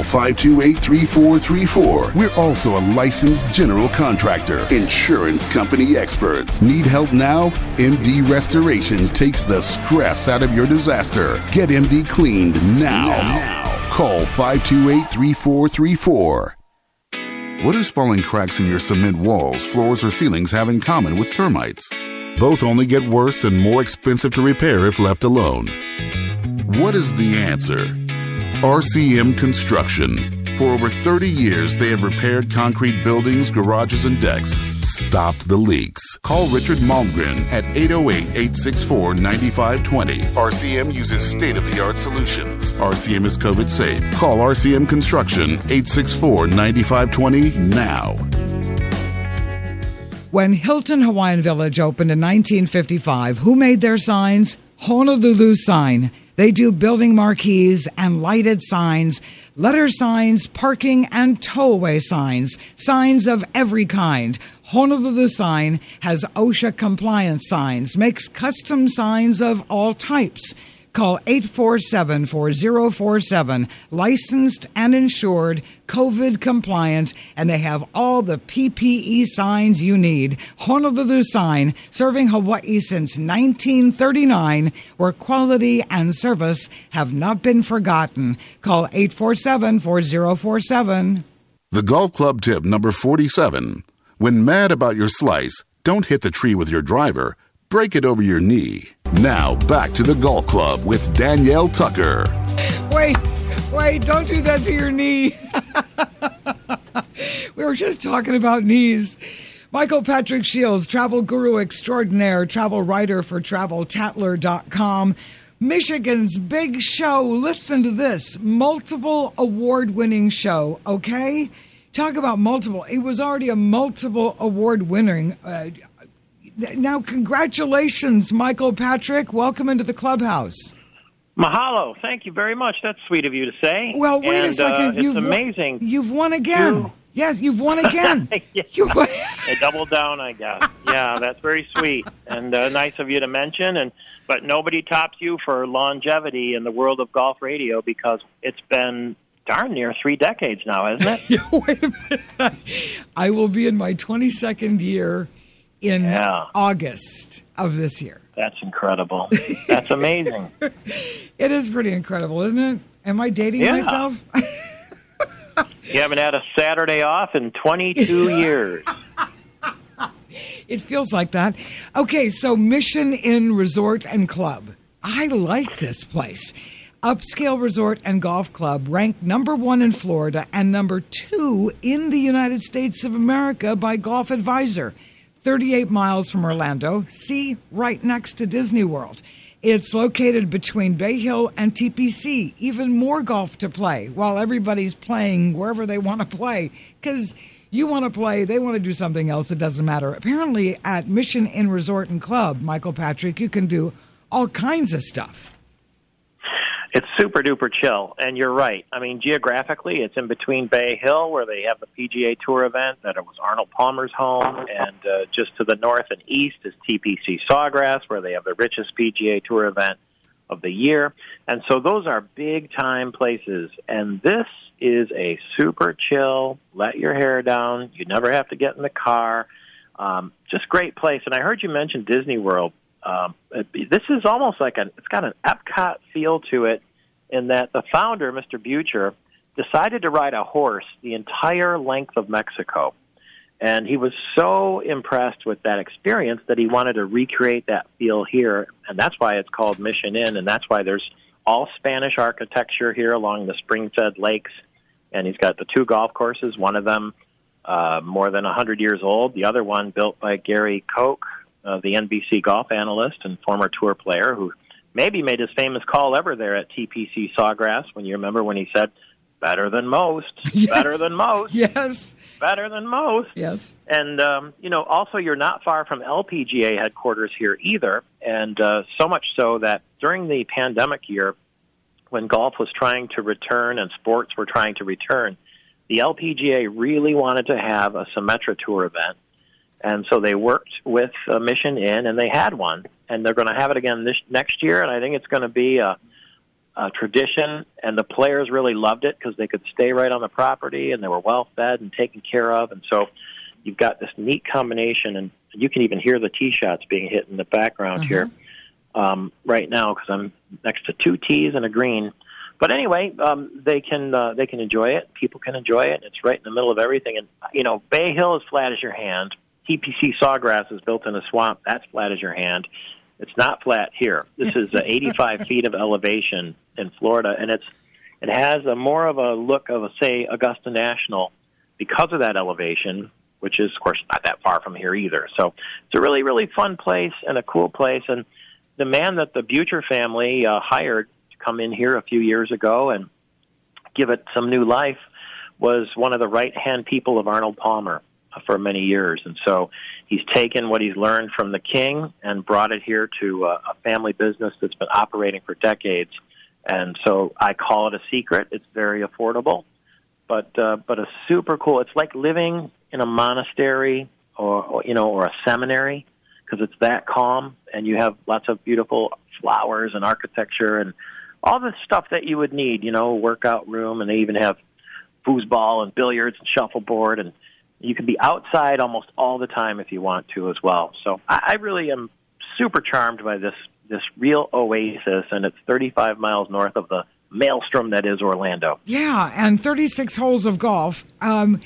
S1: 528-3434. We're also a licensed general contractor. Insurance company experts. Need help now? MD Restoration takes the stress out of your disaster. Get MD cleaned now. Call 528-3434. What do spalling cracks in your cement walls, floors, or ceilings have in common with termites? Both only get worse and more expensive to repair if left alone. What is the answer? RCM Construction. For over 30 years, they have repaired concrete buildings, garages, and decks. Stopped the leaks. Call Richard Malmgren at 808-864-9520. RCM uses state-of-the-art solutions. RCM is COVID safe. Call RCM Construction 864-9520 now.
S3: When Hilton Hawaiian Village opened in 1955, who made their signs? Honolulu Sign. They do building marquees and lighted signs, letter signs, parking and tow-away signs, signs of every kind. Honolulu Sign has OSHA compliant signs, makes custom signs of all types. Call 847-4047, licensed and insured, COVID compliant, and they have all the PPE signs you need. Honolulu Sign, serving Hawaii since 1939, where quality and service have not been forgotten. Call 847-4047.
S1: The Golf Club tip number 47. When mad about your slice, don't hit the tree with your driver. Break it over your knee. Now, back to the Golf Club with Danielle Tucker.
S3: Wait, don't do that to your knee. We were just talking about knees. Michael Patrick Shields, travel guru extraordinaire, travel writer for TravelTatler.com. Michigan's big show. Listen to this. Multiple award-winning show, okay? Talk about multiple. It was already a multiple award-winning now, congratulations, Michael Patrick. Welcome into the clubhouse.
S7: Mahalo. Thank you very much. That's sweet of you to say.
S3: Well, wait a second.
S7: It's amazing.
S3: You've won again. Yes, you've won again.
S7: I doubled down, I guess. Yeah, that's very sweet and nice of you to mention. But nobody tops you for longevity in the world of golf radio because it's been darn near 3 decades now, isn't it?
S3: Wait a minute. I will be in my 22nd year in August of this year.
S7: That's incredible. That's amazing.
S3: It is pretty incredible, isn't it? Am I dating myself?
S7: You haven't had a Saturday off in 22 years.
S3: It feels like that. Okay, so Mission Inn Resort and Club. I like this place. Upscale Resort and Golf Club, ranked number 1 in Florida and number 2 in the United States of America by Golf Advisor. 38 miles from Orlando. See, right next to Disney World. It's located between Bay Hill and TPC. Even more golf to play while everybody's playing wherever they want to play. Because you want to play, they want to do something else. It doesn't matter. Apparently at Mission Inn Resort and Club, Michael Patrick, you can do all kinds of stuff.
S7: It's super duper chill, and you're right. I mean, geographically, it's in between Bay Hill, where they have the PGA Tour event that it was Arnold Palmer's home, and just to the north and east is TPC Sawgrass, where they have the richest PGA Tour event of the year. And so those are big-time places, and this is a super chill, let your hair down, you never have to get in the car, just great place. And I heard you mention Disney World. This is almost like it's got an Epcot feel to it, in that the founder, Mr. Butcher, decided to ride a horse the entire length of Mexico. And he was so impressed with that experience that he wanted to recreate that feel here. And that's why it's called Mission Inn, and that's why there's all Spanish architecture here along the spring-fed lakes. And he's got the 2 golf courses, one of them more than 100 years old, the other one built by Gary Koch, the NBC golf analyst and former tour player, who maybe made his famous call ever there at TPC Sawgrass, when you remember when he said, better than most,
S3: yes.
S7: Better than most,
S3: yes,
S7: better than most.
S3: Yes.
S7: And, also you're not far from LPGA headquarters here either, and so much so that during the pandemic year, when golf was trying to return and sports were trying to return, the LPGA really wanted to have a Symetra Tour event. And so they worked with Mission Inn, and they had one. And they're going to have it again next year, and I think it's going to be a tradition. And the players really loved it because they could stay right on the property, and they were well-fed and taken care of. And so you've got this neat combination, and you can even hear the tee shots being hit in the background here right now, because I'm next to 2 tees and a green. But anyway, they can enjoy it. People can enjoy it. It's right in the middle of everything. And, Bay Hill is flat as your hand. TPC Sawgrass is built in a swamp. That's flat as your hand. It's not flat here. This is 85 feet of elevation in Florida, and it has more of a look of, say, Augusta National because of that elevation, which is, of course, not that far from here either. So it's a really, really fun place and a cool place. And the man that the Butcher family hired to come in here a few years ago and give it some new life was one of the right-hand people of Arnold Palmer for many years. And so he's taken what he's learned from the king and brought it here to a family business that's been operating for decades. And so I call it a secret. It's very affordable, but a super cool. It's like living in a monastery or a seminary, because it's that calm, and you have lots of beautiful flowers and architecture and all the stuff that you would need, workout room, and they even have foosball and billiards and shuffleboard, and you can be outside almost all the time if you want to as well. So I really am super charmed by this real oasis, and it's 35 miles north of the maelstrom that is Orlando.
S3: Yeah, and 36 holes of golf. El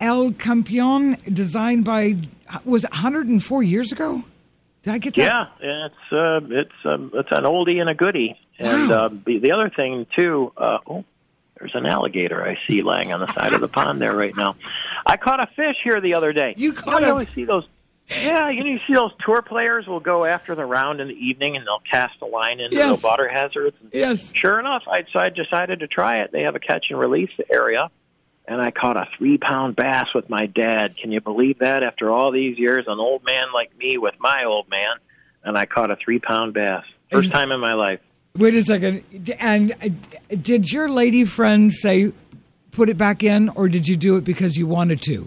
S3: Campeon, designed by, was it 104 years ago? Did I get that?
S7: Yeah, it's an oldie and a goodie. And
S3: Wow.
S7: The other thing too. There's an alligator I see laying on the side of the pond there right now. I caught a fish here the other day.
S3: You caught
S7: You always see those. Yeah, you see those tour players will go after the round in the evening, and they'll cast a line into
S3: Yes.
S7: the water hazards.
S3: Yes.
S7: Sure enough, I decided to try it. They have a catch and release area, and I caught a 3-pound bass with my dad. Can you believe that? After all these years, an old man like me with my old man, and I caught a 3-pound bass. First time in my life.
S3: Wait a second. And did your lady friend say, put it back in, or did you do it because you wanted to?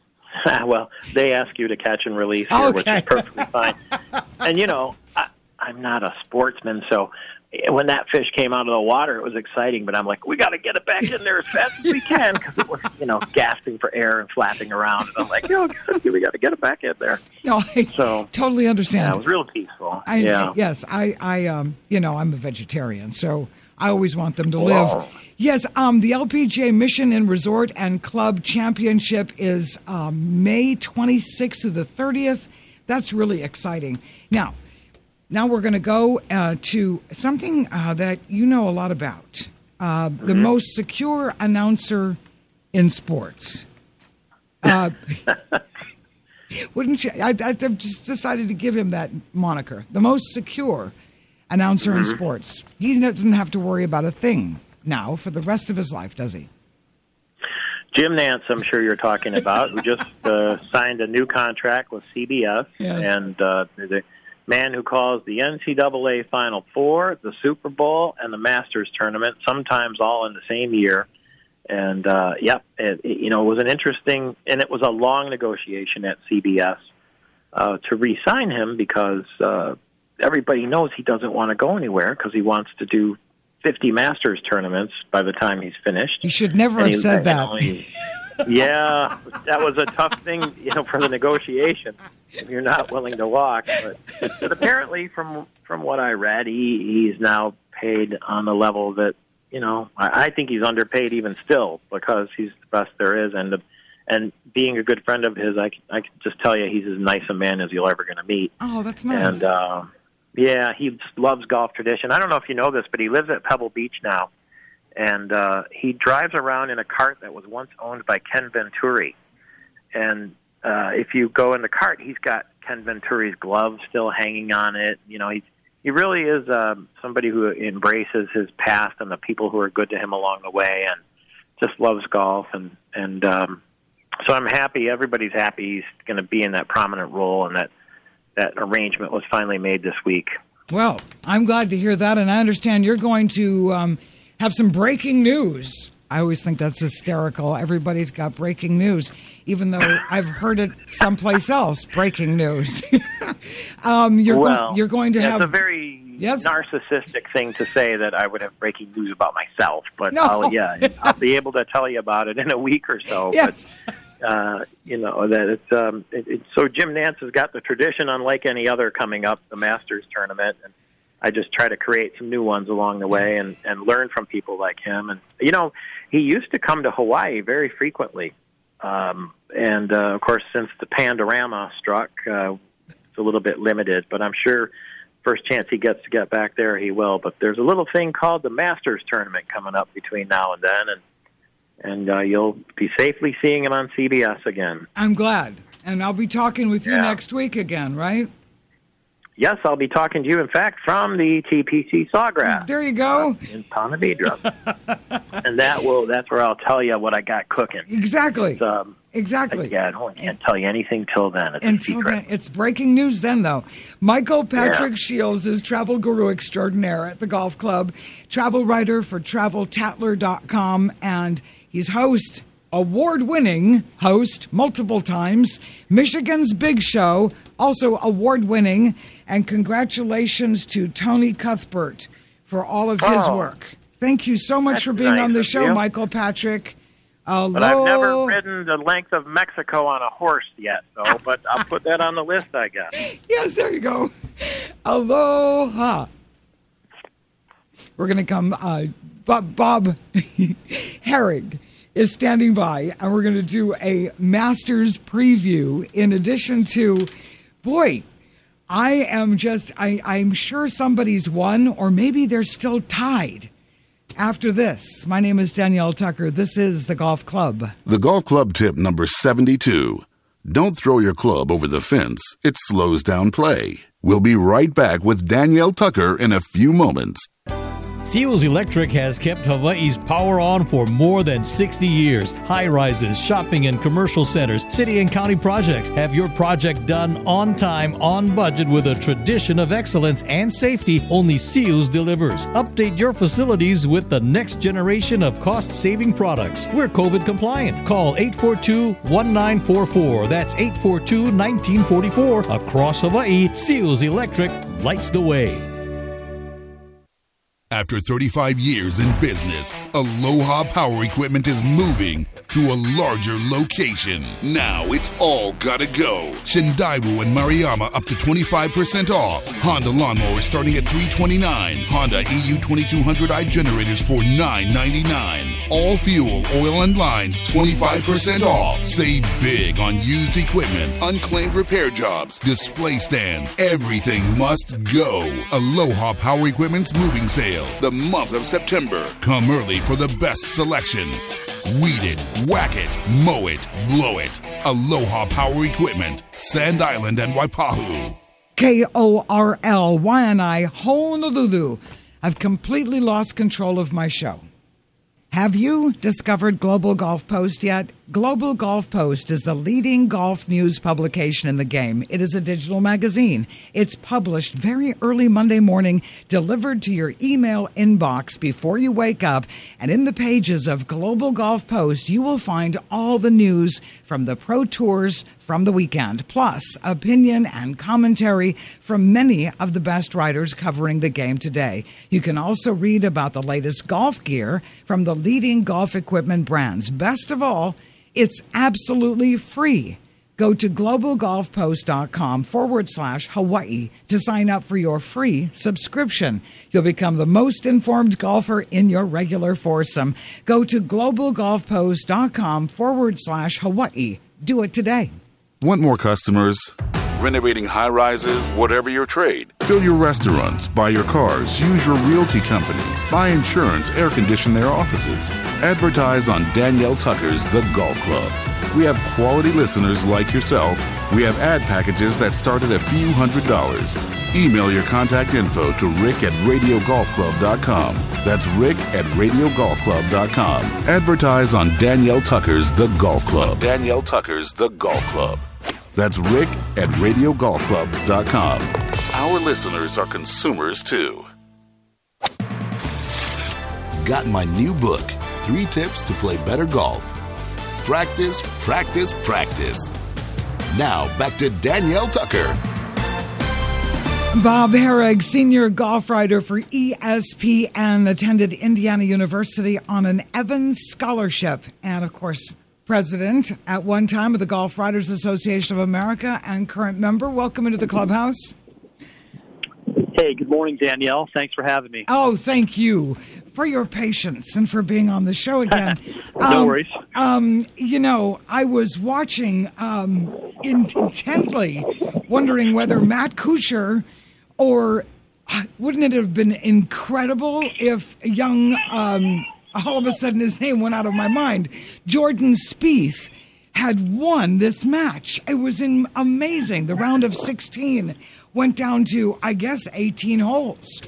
S7: Well, they ask you to catch and release here, which is perfectly fine. And, I'm not a sportsman, so when that fish came out of the water, it was exciting, but I'm like, we got to get it back in there as fast as we can, because it was, gasping for air and flapping around. And I'm like, we got to get it back in there.
S3: No, I totally understand.
S7: Yeah, it was real peaceful.
S3: Yes, I'm a vegetarian, so I always want them to live. Yes, the LPGA Mission Inn Resort and Club Championship is May 26th through the 30th. That's really exciting. Now we're going to go to something that you know a lot about, the most secure announcer in sports. Wouldn't you? I've just decided to give him that moniker, the most secure announcer in sports. He doesn't have to worry about a thing now for the rest of his life, does he?
S7: Jim Nantz, I'm sure you're talking about, who just signed a new contract with CBS, and the man who calls the NCAA Final Four, the Super Bowl, and the Masters tournament, sometimes all in the same year. And, it was an interesting, and it was a long negotiation at CBS to re-sign him because everybody knows he doesn't want to go anywhere because he wants to do 50 Masters tournaments by the time he's finished.
S3: You should never have said that.
S7: Yeah, that was a tough thing, for the negotiation if you're not willing to walk. But apparently, from what I read, he's now paid on the level that, I think he's underpaid even still because he's the best there is. And being a good friend of his, I can just tell you he's as nice a man as you're ever going to meet.
S3: Oh, that's nice.
S7: And, he just loves golf tradition. I don't know if you know this, but he lives at Pebble Beach now. And he drives around in a cart that was once owned by Ken Venturi. And if you go in the cart, he's got Ken Venturi's gloves still hanging on it. He really is somebody who embraces his past and the people who are good to him along the way and just loves golf. And so I'm happy. Everybody's happy he's going to be in that prominent role, and that arrangement was finally made this week.
S3: Well, I'm glad to hear that, and I understand you're going to have some breaking news. I always think that's hysterical. Everybody's got breaking news, even though I've heard it someplace else, breaking news. You're going to have...
S7: It's a very narcissistic thing to say that I would have breaking news about myself, but I'll be able to tell you about it in a week or so.
S3: Yes.
S7: But, that it's so Jim Nantz has got the tradition unlike any other coming up, the Masters tournament, and I just try to create some new ones along the way and learn from people like him. And, he used to come to Hawaii very frequently. And of course, since the Pandorama struck, it's a little bit limited, but I'm sure first chance he gets to get back there, he will. But there's a little thing called the Masters tournament coming up between now and then. And you'll be safely seeing him on CBS again.
S3: I'm glad. And I'll be talking with you next week again, right?
S7: Yes, I'll be talking to you, in fact, from the TPC Sawgrass.
S3: There you go.
S7: In Ponte Vedra. And that's where I'll tell you what I got cooking.
S3: Exactly. Exactly.
S7: I can't tell you anything till then. It's a secret.
S3: Then, it's breaking news then, though. Michael Patrick Shields is travel guru extraordinaire at the golf club, travel writer for TravelTatler.com, and he's award-winning host multiple times, Michigan's Big Show, also award-winning, and congratulations to Tony Cuthbert for all of his work. Thank you so much for being on the show, Michael Patrick.
S7: But I've never ridden the length of Mexico on a horse yet, though, but I'll put that on the list, I guess.
S3: Yes, there you go. Aloha. We're going to come, Bob Herrig is standing by, and we're going to do a Masters preview in addition to, I'm sure somebody's won, or maybe they're still tied after this. My name is Danielle Tucker. This is The Golf Club.
S1: The Golf Club tip number 72. Don't throw your club over the fence. It slows down play. We'll be right back with Danielle Tucker in a few moments.
S6: Seals Electric has kept Hawaii's power on for more than 60 years. High-rises, shopping and commercial centers, city and county projects. Have your project done on time, on budget, with a tradition of excellence and safety only Seals delivers. Update your facilities with the next generation of cost-saving products. We're COVID compliant. Call 842-1944. That's 842-1944. Across Hawaii, Seals Electric lights the way.
S1: After 35 years in business, Aloha Power Equipment is moving to a larger location. Now it's all gotta go. Shindaibu and Maruyama up to 25% off. Honda lawnmowers starting at $329. Honda EU 2200i generators for $999. All fuel, oil, and lines 25% off. Save big on used equipment, unclaimed repair jobs, display stands. Everything must go. Aloha Power Equipment's moving sale. The month of September. Come early for the best selection. Weed it, whack it, mow it, blow it. Aloha Power Equipment, Sand Island and Waipahu.
S3: KORLYNI, Honolulu. I've completely lost control of my show. Have you discovered Global Golf Post yet? Global Golf Post is the leading golf news publication in the game. It is a digital magazine. It's published very early Monday morning, delivered to your email inbox before you wake up. And in the pages of Global Golf Post, you will find all the news from the Pro Tours from the weekend, plus opinion and commentary from many of the best writers covering the game today. You can also read about the latest golf gear from the leading golf equipment brands. Best of all, it's absolutely free. Go to globalgolfpost.com/Hawaii to sign up for your free subscription. You'll become the most informed golfer in your regular foursome. Go to globalgolfpost.com/Hawaii. Do it today.
S1: Want more customers? Renovating high-rises, whatever your trade. Fill your restaurants, buy your cars, use your realty company, buy insurance, air condition their offices. Advertise on Danielle Tucker's The Golf Club. We have quality listeners like yourself. We have ad packages that start at a few $100s. Email your contact info to rick@radiogolfclub.com. That's rick@radiogolfclub.com. Advertise on Danielle Tucker's The Golf Club. Danielle Tucker's The Golf Club. That's rick@radiogolfclub.com. Our listeners are consumers too.
S8: Got my new book, 3 Tips to Play Better Golf. Practice, practice, practice. Now back to Danielle Tucker.
S3: Bob Harig, senior golf writer for ESPN, attended Indiana University on an Evans Scholarship. And, of course, president at one time of the Golf Writers Association of America and current member. Welcome into the clubhouse.
S9: Hey, good morning, Danielle. Thanks for having me.
S3: Oh, thank you for your patience and for being on the show again.
S9: No worries.
S3: You know, I was watching intently, wondering whether Matt Kuchar or wouldn't it have been incredible if young, all of a sudden his name went out of my mind, Jordan Spieth had won this match. It was amazing. The round of 16 went down to, I guess, 18 holes.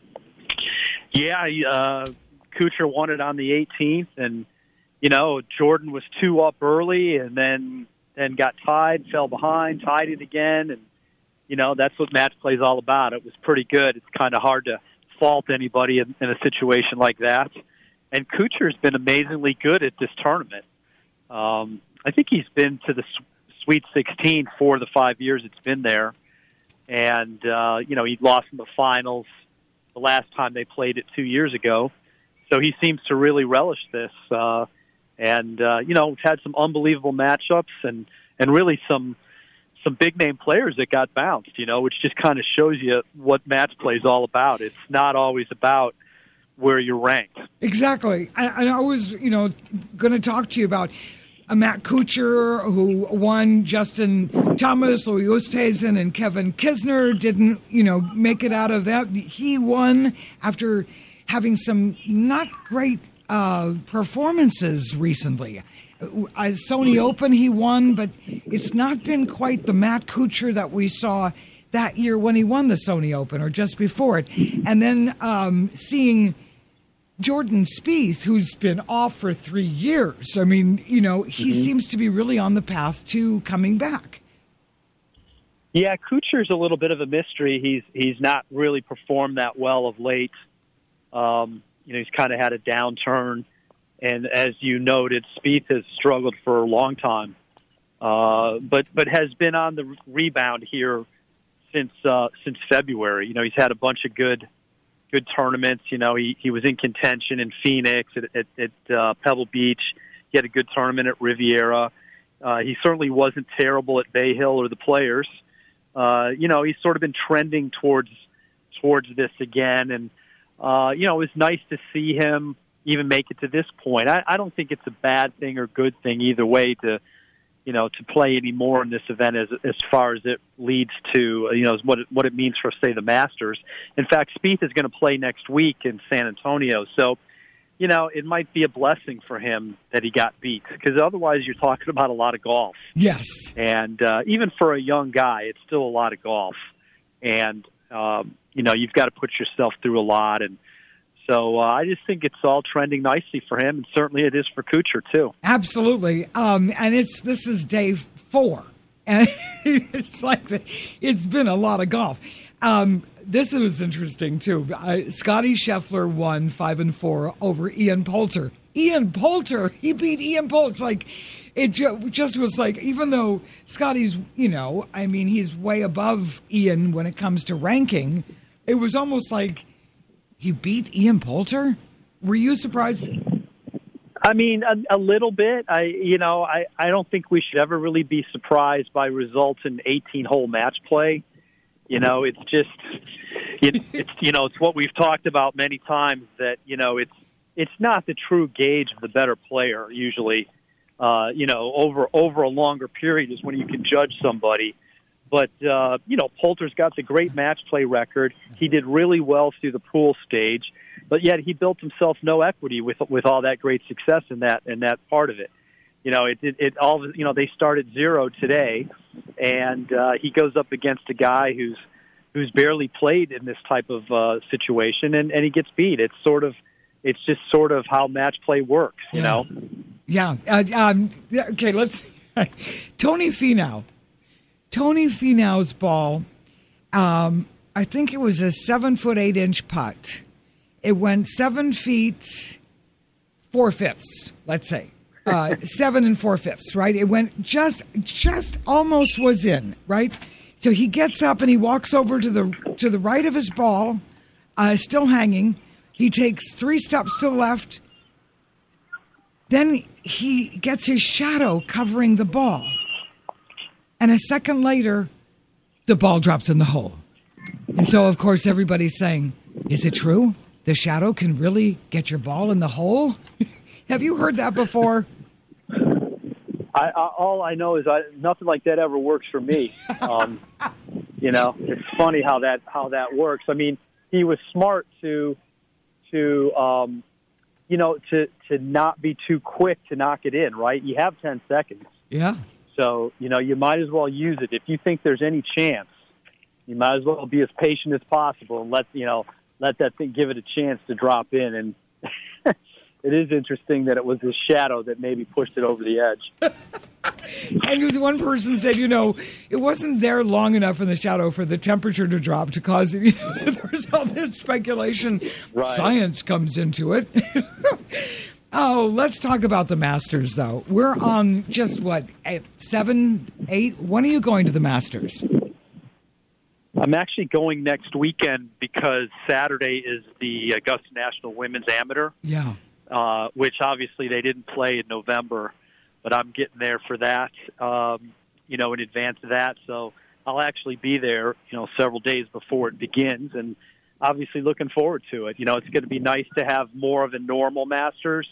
S9: Yeah, Kuchar won it on the 18th, and, you know, Jordan was 2 up early and then got tied, fell behind, tied it again, and, you know, that's what match play is all about. It was pretty good. It's kind of hard to fault anybody in a situation like that. And Kuchar's been amazingly good at this tournament. I think he's been to the Sweet 16 for the 5 years it's been there. And, you know, he lost in the finals the last time they played it 2 years ago. So he seems to really relish this. And you know, we've had some unbelievable matchups and really some big-name players that got bounced, you know, which just kind of shows you what match play is all about. It's not always about where you're ranked.
S3: Exactly. And I was, you know, going to talk to you about Matt Kuchar, who won. Justin Thomas, Louis Oosthuizen, and Kevin Kisner didn't, you know, make it out of that. He won after having some not great performances recently. Sony Open, he won, but it's not been quite the Matt Kuchar that we saw that year when he won the Sony Open or just before it. And then seeing Jordan Spieth, who's been off for 3 years. I mean, you know, he seems to be really on the path to coming back.
S9: Yeah, Kuchar's a little bit of a mystery. He's not really performed that well of late. You know, he's kind of had a downturn. And as you noted, Spieth has struggled for a long time, but has been on the rebound here since February. You know, he's had a bunch of good tournaments. You know, he was in contention in Phoenix at Pebble Beach. He had a good tournament at Riviera. He certainly wasn't terrible at Bay Hill or the Players. You know, he's sort of been trending towards this again, and you know, it was nice to see him even make it to this point. I don't think it's a bad thing or good thing either way to play any more in this event as far as it leads to, you know, what it means for, say, the Masters. In fact, Spieth is going to play next week in San Antonio. So, it might be a blessing for him that he got beat, because otherwise you're talking about a lot of golf.
S3: Yes.
S9: And even for a young guy, it's still a lot of golf. And, you've got to put yourself through a lot. And so I just think it's all trending nicely for him, and certainly it is for Kuchar, too.
S3: Absolutely. And this is day 4. And it's it's been a lot of golf. This was interesting, too. Scotty Scheffler won 5-4 over Ian Poulter. Ian Poulter, he beat Ian Poulter. It just was even though Scotty's, he's way above Ian when it comes to ranking, it was almost like he beat Ian Poulter. Were you surprised?
S9: I mean, a little bit. I don't think we should ever really be surprised by results in 18-hole match play. It's just, it's what we've talked about many times, that, it's not the true gauge of the better player usually. Over a longer period is when you can judge somebody. But, Poulter's got the great match play record. He did really well through the pool stage, but yet he built himself no equity with all that great success in that part of it. They start at 0 today, and he goes up against a guy who's barely played in this type of situation, and he gets beat. It's just sort of how match play works, you know.
S3: Yeah. Okay. Let's Tony Finau. Tony Finau's ball. I think it was a 7'8" putt. It went 7 feet 4/5. Let's say. 7 4/5, right? It went just almost was in, right? So he gets up and he walks over to the right of his ball, still hanging. He takes 3 steps to the left. Then he gets his shadow covering the ball. And a second later, the ball drops in the hole. And so, of course, everybody's saying, is it true? The shadow can really get your ball in the hole? Have you heard that before?
S9: All I know is nothing like that ever works for me. It's funny how that works. I mean, he was smart to not be too quick to knock it in, right? You have 10 seconds.
S3: Yeah.
S9: So, you might as well use it. If you think there's any chance, you might as well be as patient as possible and let that thing, give it a chance to drop in. And it is interesting that it was his shadow that maybe pushed it over the edge.
S3: And one person said, it wasn't there long enough in the shadow for the temperature to drop to cause it. There's all this speculation. Right. Science comes into it. Oh, let's talk about the Masters, though. We're on just, 7, 8? When are you going to the Masters?
S9: I'm actually going next weekend because Saturday is the Augusta National Women's Amateur.
S3: Yeah.
S9: Which obviously they didn't play in November, but I'm getting there for that, in advance of that. So I'll actually be there, several days before it begins, and obviously looking forward to it. It's going to be nice to have more of a normal Masters.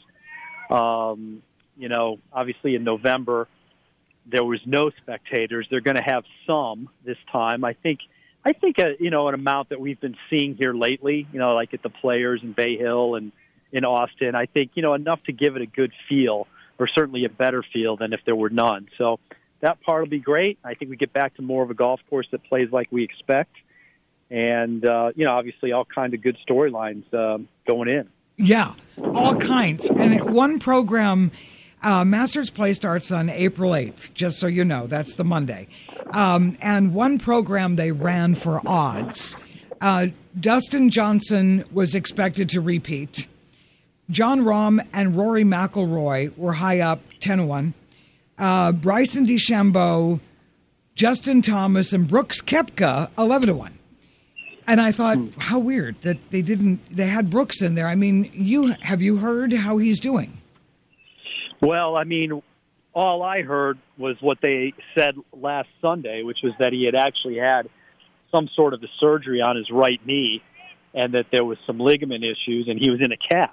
S9: Obviously in November there was no spectators. They're going to have some this time. I think an amount that we've been seeing here lately, like at the Players in Bay Hill and in Austin, I think, enough to give it a good feel, or certainly a better feel than if there were none. So that part will be great. I think we get back to more of a golf course that plays like we expect. And, obviously all kinds of good storylines going in. Yeah,
S3: all kinds. And one program, Masters Play starts on April 8th, just so you know. That's the Monday. And one program they ran for odds. Dustin Johnson was expected to repeat. Jon Rahm and Rory McIlroy were high up, 10-1. Bryson DeChambeau, Justin Thomas, and Brooks Koepka, 11-1. And I thought, how weird that they had Brooks in there. I mean, have you heard how he's doing?
S9: Well, I mean, all I heard was what they said last Sunday, which was that he had actually had some sort of a surgery on his right knee and that there was some ligament issues and he was in a cast.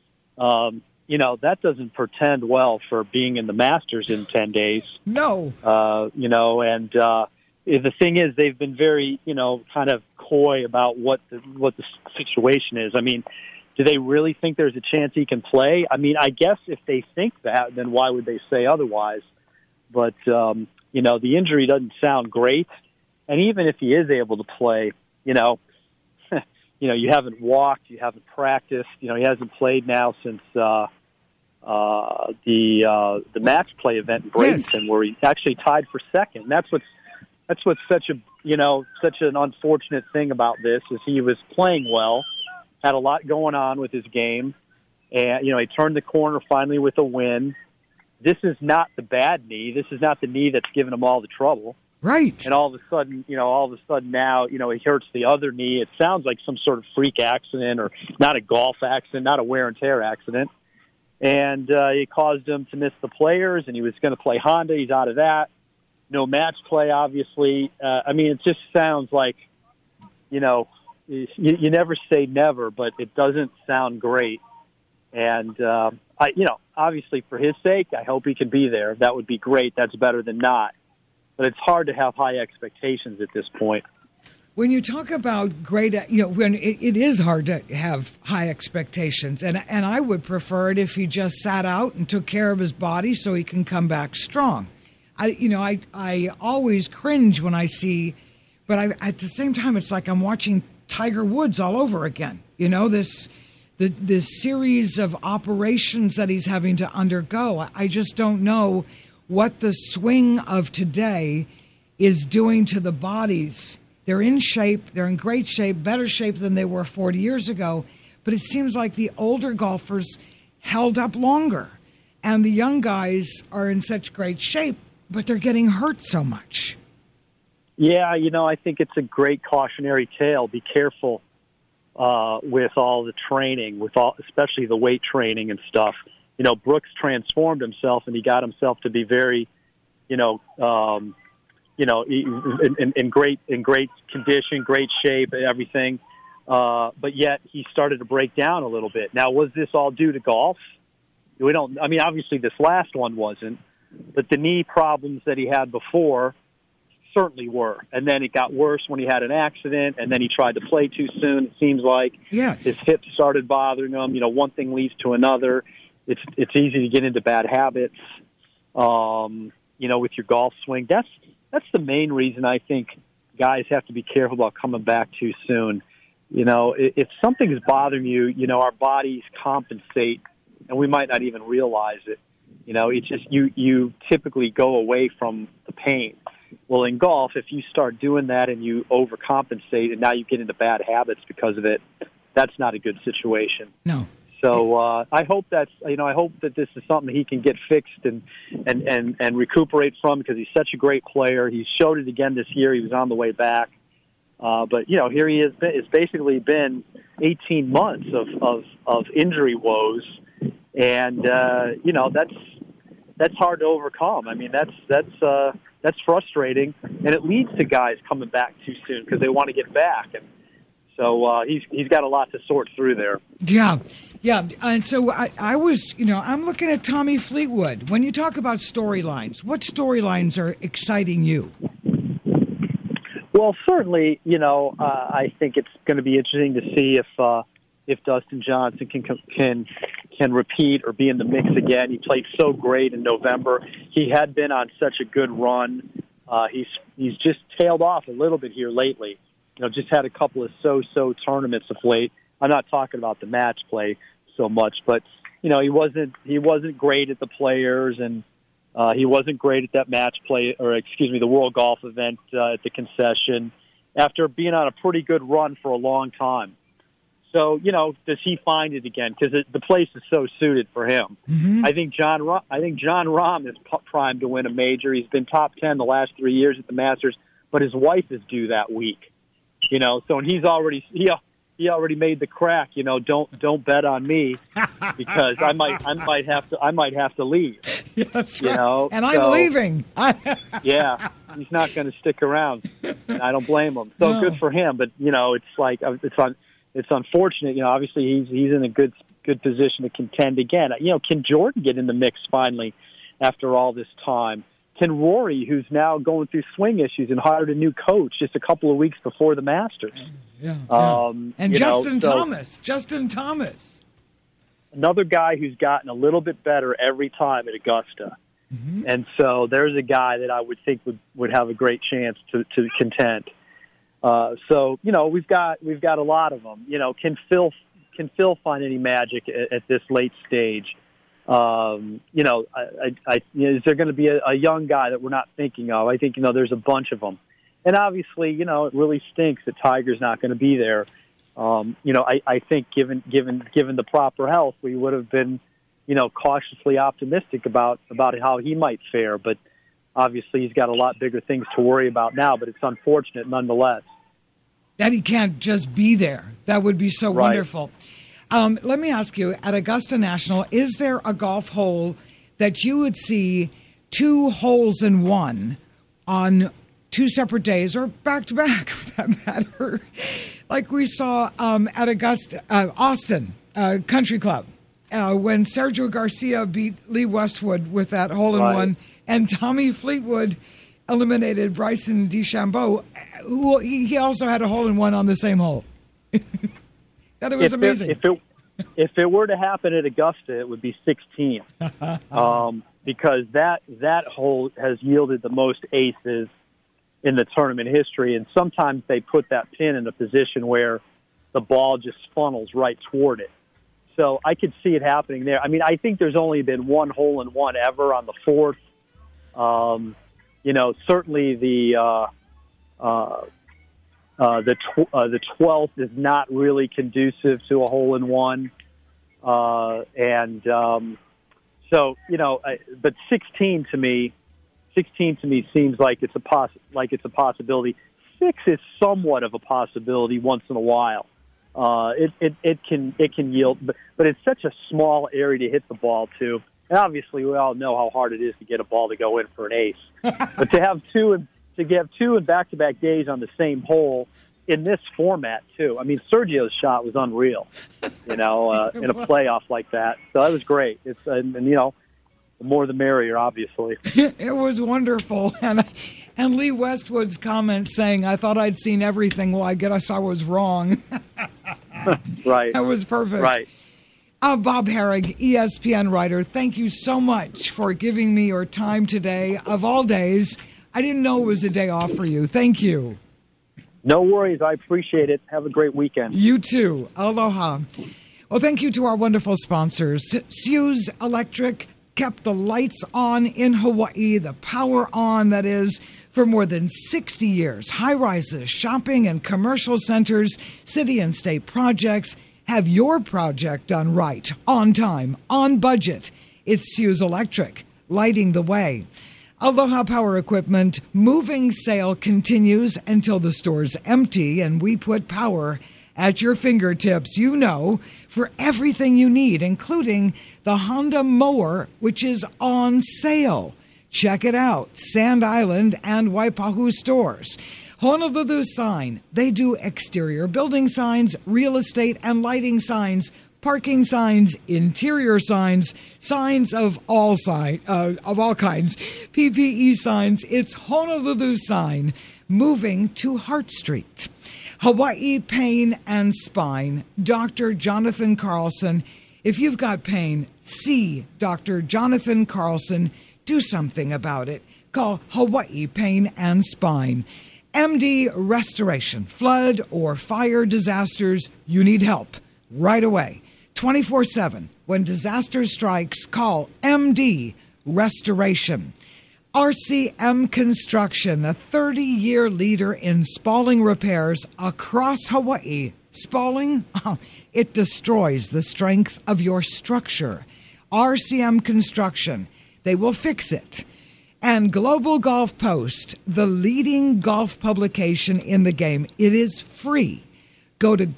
S9: That doesn't portend well for being in the Masters in 10 days.
S3: No.
S9: The thing is, they've been very, kind of coy about what the situation is. I mean, do they really think there's a chance he can play? I mean, I guess if they think that, then why would they say otherwise? But, the injury doesn't sound great. And even if he is able to play, you haven't walked, you haven't practiced, he hasn't played now since the match play event in Bradenton, where he actually tied for second. That's what's such an unfortunate thing about this is he was playing well, had a lot going on with his game, and he turned the corner finally with a win. This is not the bad knee. This is not the knee that's given him all the trouble.
S3: Right.
S9: And all of a sudden now, he hurts the other knee. It sounds like some sort of freak accident or not a golf accident, not a wear and tear accident. And it caused him to miss the players, and he was going to play Honda. He's out of that. No match play, obviously. It just sounds like, you never say never, but it doesn't sound great. And, obviously for his sake, I hope he can be there. That would be great. That's better than not. But it's hard to have high expectations at this point.
S3: When you talk about great, when it is hard to have high expectations, and I would prefer it if he just sat out and took care of his body so he can come back strong. I always cringe when I see, but at the same time, it's like I'm watching Tiger Woods all over again. This series of operations that he's having to undergo. I just don't know what the swing of today is doing to the bodies. They're in shape. They're in great shape, better shape than they were 40 years ago. But it seems like the older golfers held up longer. And the young guys are in such great shape, but they're getting hurt so much.
S9: Yeah, I think it's a great cautionary tale. Be careful with all the training, especially the weight training and stuff. Brooks transformed himself, and he got himself to be very, in great condition, great shape, everything. But yet he started to break down a little bit. Now, was this all due to golf? Obviously this last one wasn't, but the knee problems that he had before certainly were. And then it got worse when he had an accident, and then he tried to play too soon, it seems like.
S3: Yes.
S9: His hips started bothering him. One thing leads to another. It's easy to get into bad habits, with your golf swing. That's the main reason I think guys have to be careful about coming back too soon. If something's bothering you, our bodies compensate, and we might not even realize it. It's just you typically go away from the pain. Well, in golf, if you start doing that and you overcompensate and now you get into bad habits because of it, that's not a good situation.
S3: No.
S9: So I hope that this is something he can get fixed and recuperate from, because he's such a great player. He showed it again this year. He was on the way back. But here he is. It's basically been 18 months of injury woes, and that's hard to overcome. That's frustrating, and it leads to guys coming back too soon because they want to get back. And so he's got a lot to sort through there.
S3: Yeah. And so I was, I'm looking at Tommy Fleetwood. When you talk about storylines, what storylines are exciting you?
S9: Well, certainly, I think it's going to be interesting to see if Dustin Johnson can repeat or be in the mix again. He played so great in November. He had been on such a good run. He's just tailed off a little bit here lately. Just had a couple of so-so tournaments of late. I'm not talking about the match play so much, but he wasn't great at the Players, and he wasn't great at that match play, the World Golf event at the Concession, after being on a pretty good run for a long time. So, does he find it again? Because the place is so suited for him. Mm-hmm. I think John Rahm is primed to win a major. He's been top 10 the last 3 years at the Masters, but his wife is due that week. So, and he already made the crack. Don't bet on me because I might have to leave.
S3: Yeah, that's right. And I'm leaving.
S9: Yeah, he's not going to stick around. And I don't blame him. So Good for him. But it's unfortunate. Obviously he's in a good position to contend again. Can Jordan get in the mix finally after all this time? can Rory, who's now going through swing issues and hired a new coach just a couple of weeks before the Masters.
S3: Yeah.
S9: And
S3: Justin Thomas.
S9: Another guy who's gotten a little bit better every time at Augusta. Mm-hmm. And so there's a guy that I would think would have a great chance to contend. So, we've got a lot of them. Can Phil find any magic at this late stage? Is there going to be a young guy that we're not thinking of? I think, there's a bunch of them. And obviously, it really stinks that Tiger's not going to be there. I think given the proper health, we would have been, cautiously optimistic about how he might fare. But obviously he's got a lot bigger things to worry about now, but it's unfortunate nonetheless.
S3: That he can't just be there. That would be so wonderful. Let me ask you, at Augusta National, is there a golf hole that you would see 2 holes in one on 2 separate days, or back-to-back for that matter, like we saw at Augusta, Austin Country Club, when Sergio Garcia beat Lee Westwood with that hole-in-one, and Tommy Fleetwood eliminated Bryson DeChambeau, who he also had a hole-in-one on the same hole. That it was amazing.
S9: If it were to happen at Augusta, it would be 16, because that hole has yielded the most aces in the tournament history, and sometimes they put that pin in a position where the ball just funnels right toward it. So I could see it happening there. I mean, I think there's only been one hole-in-one ever on the 4th. Certainly the 12th is not really conducive to a hole-in-one. But 16 to me seems like it's a possibility. 6 is somewhat of a possibility once in a while. It can yield, but it's such a small area to hit the ball to. And obviously, we all know how hard it is to get a ball to go in for an ace. But to have two in back-to-back days on the same hole in this format too. I mean, Sergio's shot was unreal, in a playoff like that. So that was great. It's the more the merrier, obviously.
S3: It was wonderful. And Lee Westwood's comment saying, "I thought I'd seen everything. Well, I guess I was wrong."
S9: Right.
S3: That was perfect.
S9: Right.
S3: Bob Harig, ESPN writer, thank you so much for giving me your time today. Of all days, I didn't know it was a day off for you. Thank you.
S9: No worries. I appreciate it. Have a great weekend.
S3: You too. Aloha. Well, thank you to our wonderful sponsors. Suze Electric kept the lights on in Hawaii, the power on, that is, for more than 60 years. High-rises, shopping and commercial centers, city and state projects. Have your project done right, on time, on budget. It's Suze Electric, lighting the way. Aloha Power Equipment moving sale continues until the store's empty, and we put power at your fingertips, for everything you need, including the Honda mower, which is on sale. Check it out, Sand Island and Waipahu stores. Honolulu Sign, they do exterior building signs, real estate and lighting signs, parking signs, interior signs, signs of all kinds, PPE signs. It's Honolulu Sign, moving to Hart Street. Hawaii Pain and Spine, Dr. Jonathan Carlson. If you've got pain, see Dr. Jonathan Carlson. Do something about it. Call Hawaii Pain and Spine. MD Restoration, flood or fire disasters, you need help right away. 24/7. When disaster strikes, call MD Restoration. RCM Construction, a 30-year leader in spalling repairs across Hawaii. Spalling, it destroys the strength of your structure. RCM Construction, they will fix it. And Global Golf Post, the leading golf publication in the game. It is free. Go to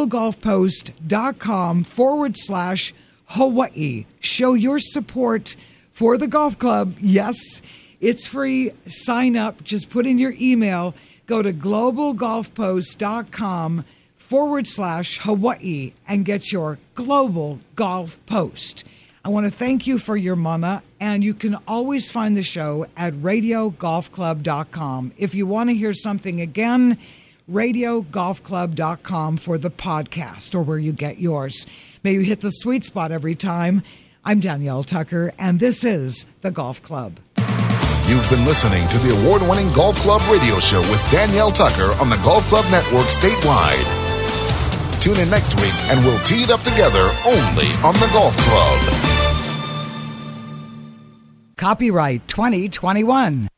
S3: globalgolfpost.com/Hawaii. Show your support for the golf club. Yes, it's free. Sign up. Just put in your email. Go to globalgolfpost.com/Hawaii and get your Global Golf Post. I want to thank you for your mana, and you can always find the show at radiogolfclub.com. If you want to hear something again, radiogolfclub.com for the podcast or where you get yours. May you hit the sweet spot every time. I'm Danielle Tucker, and this is The Golf Club.
S8: You've been listening to the award-winning Golf Club radio show with Danielle Tucker on the Golf Club Network statewide. Tune in next week and we'll tee it up together only on the Golf Club.
S3: Copyright 2021.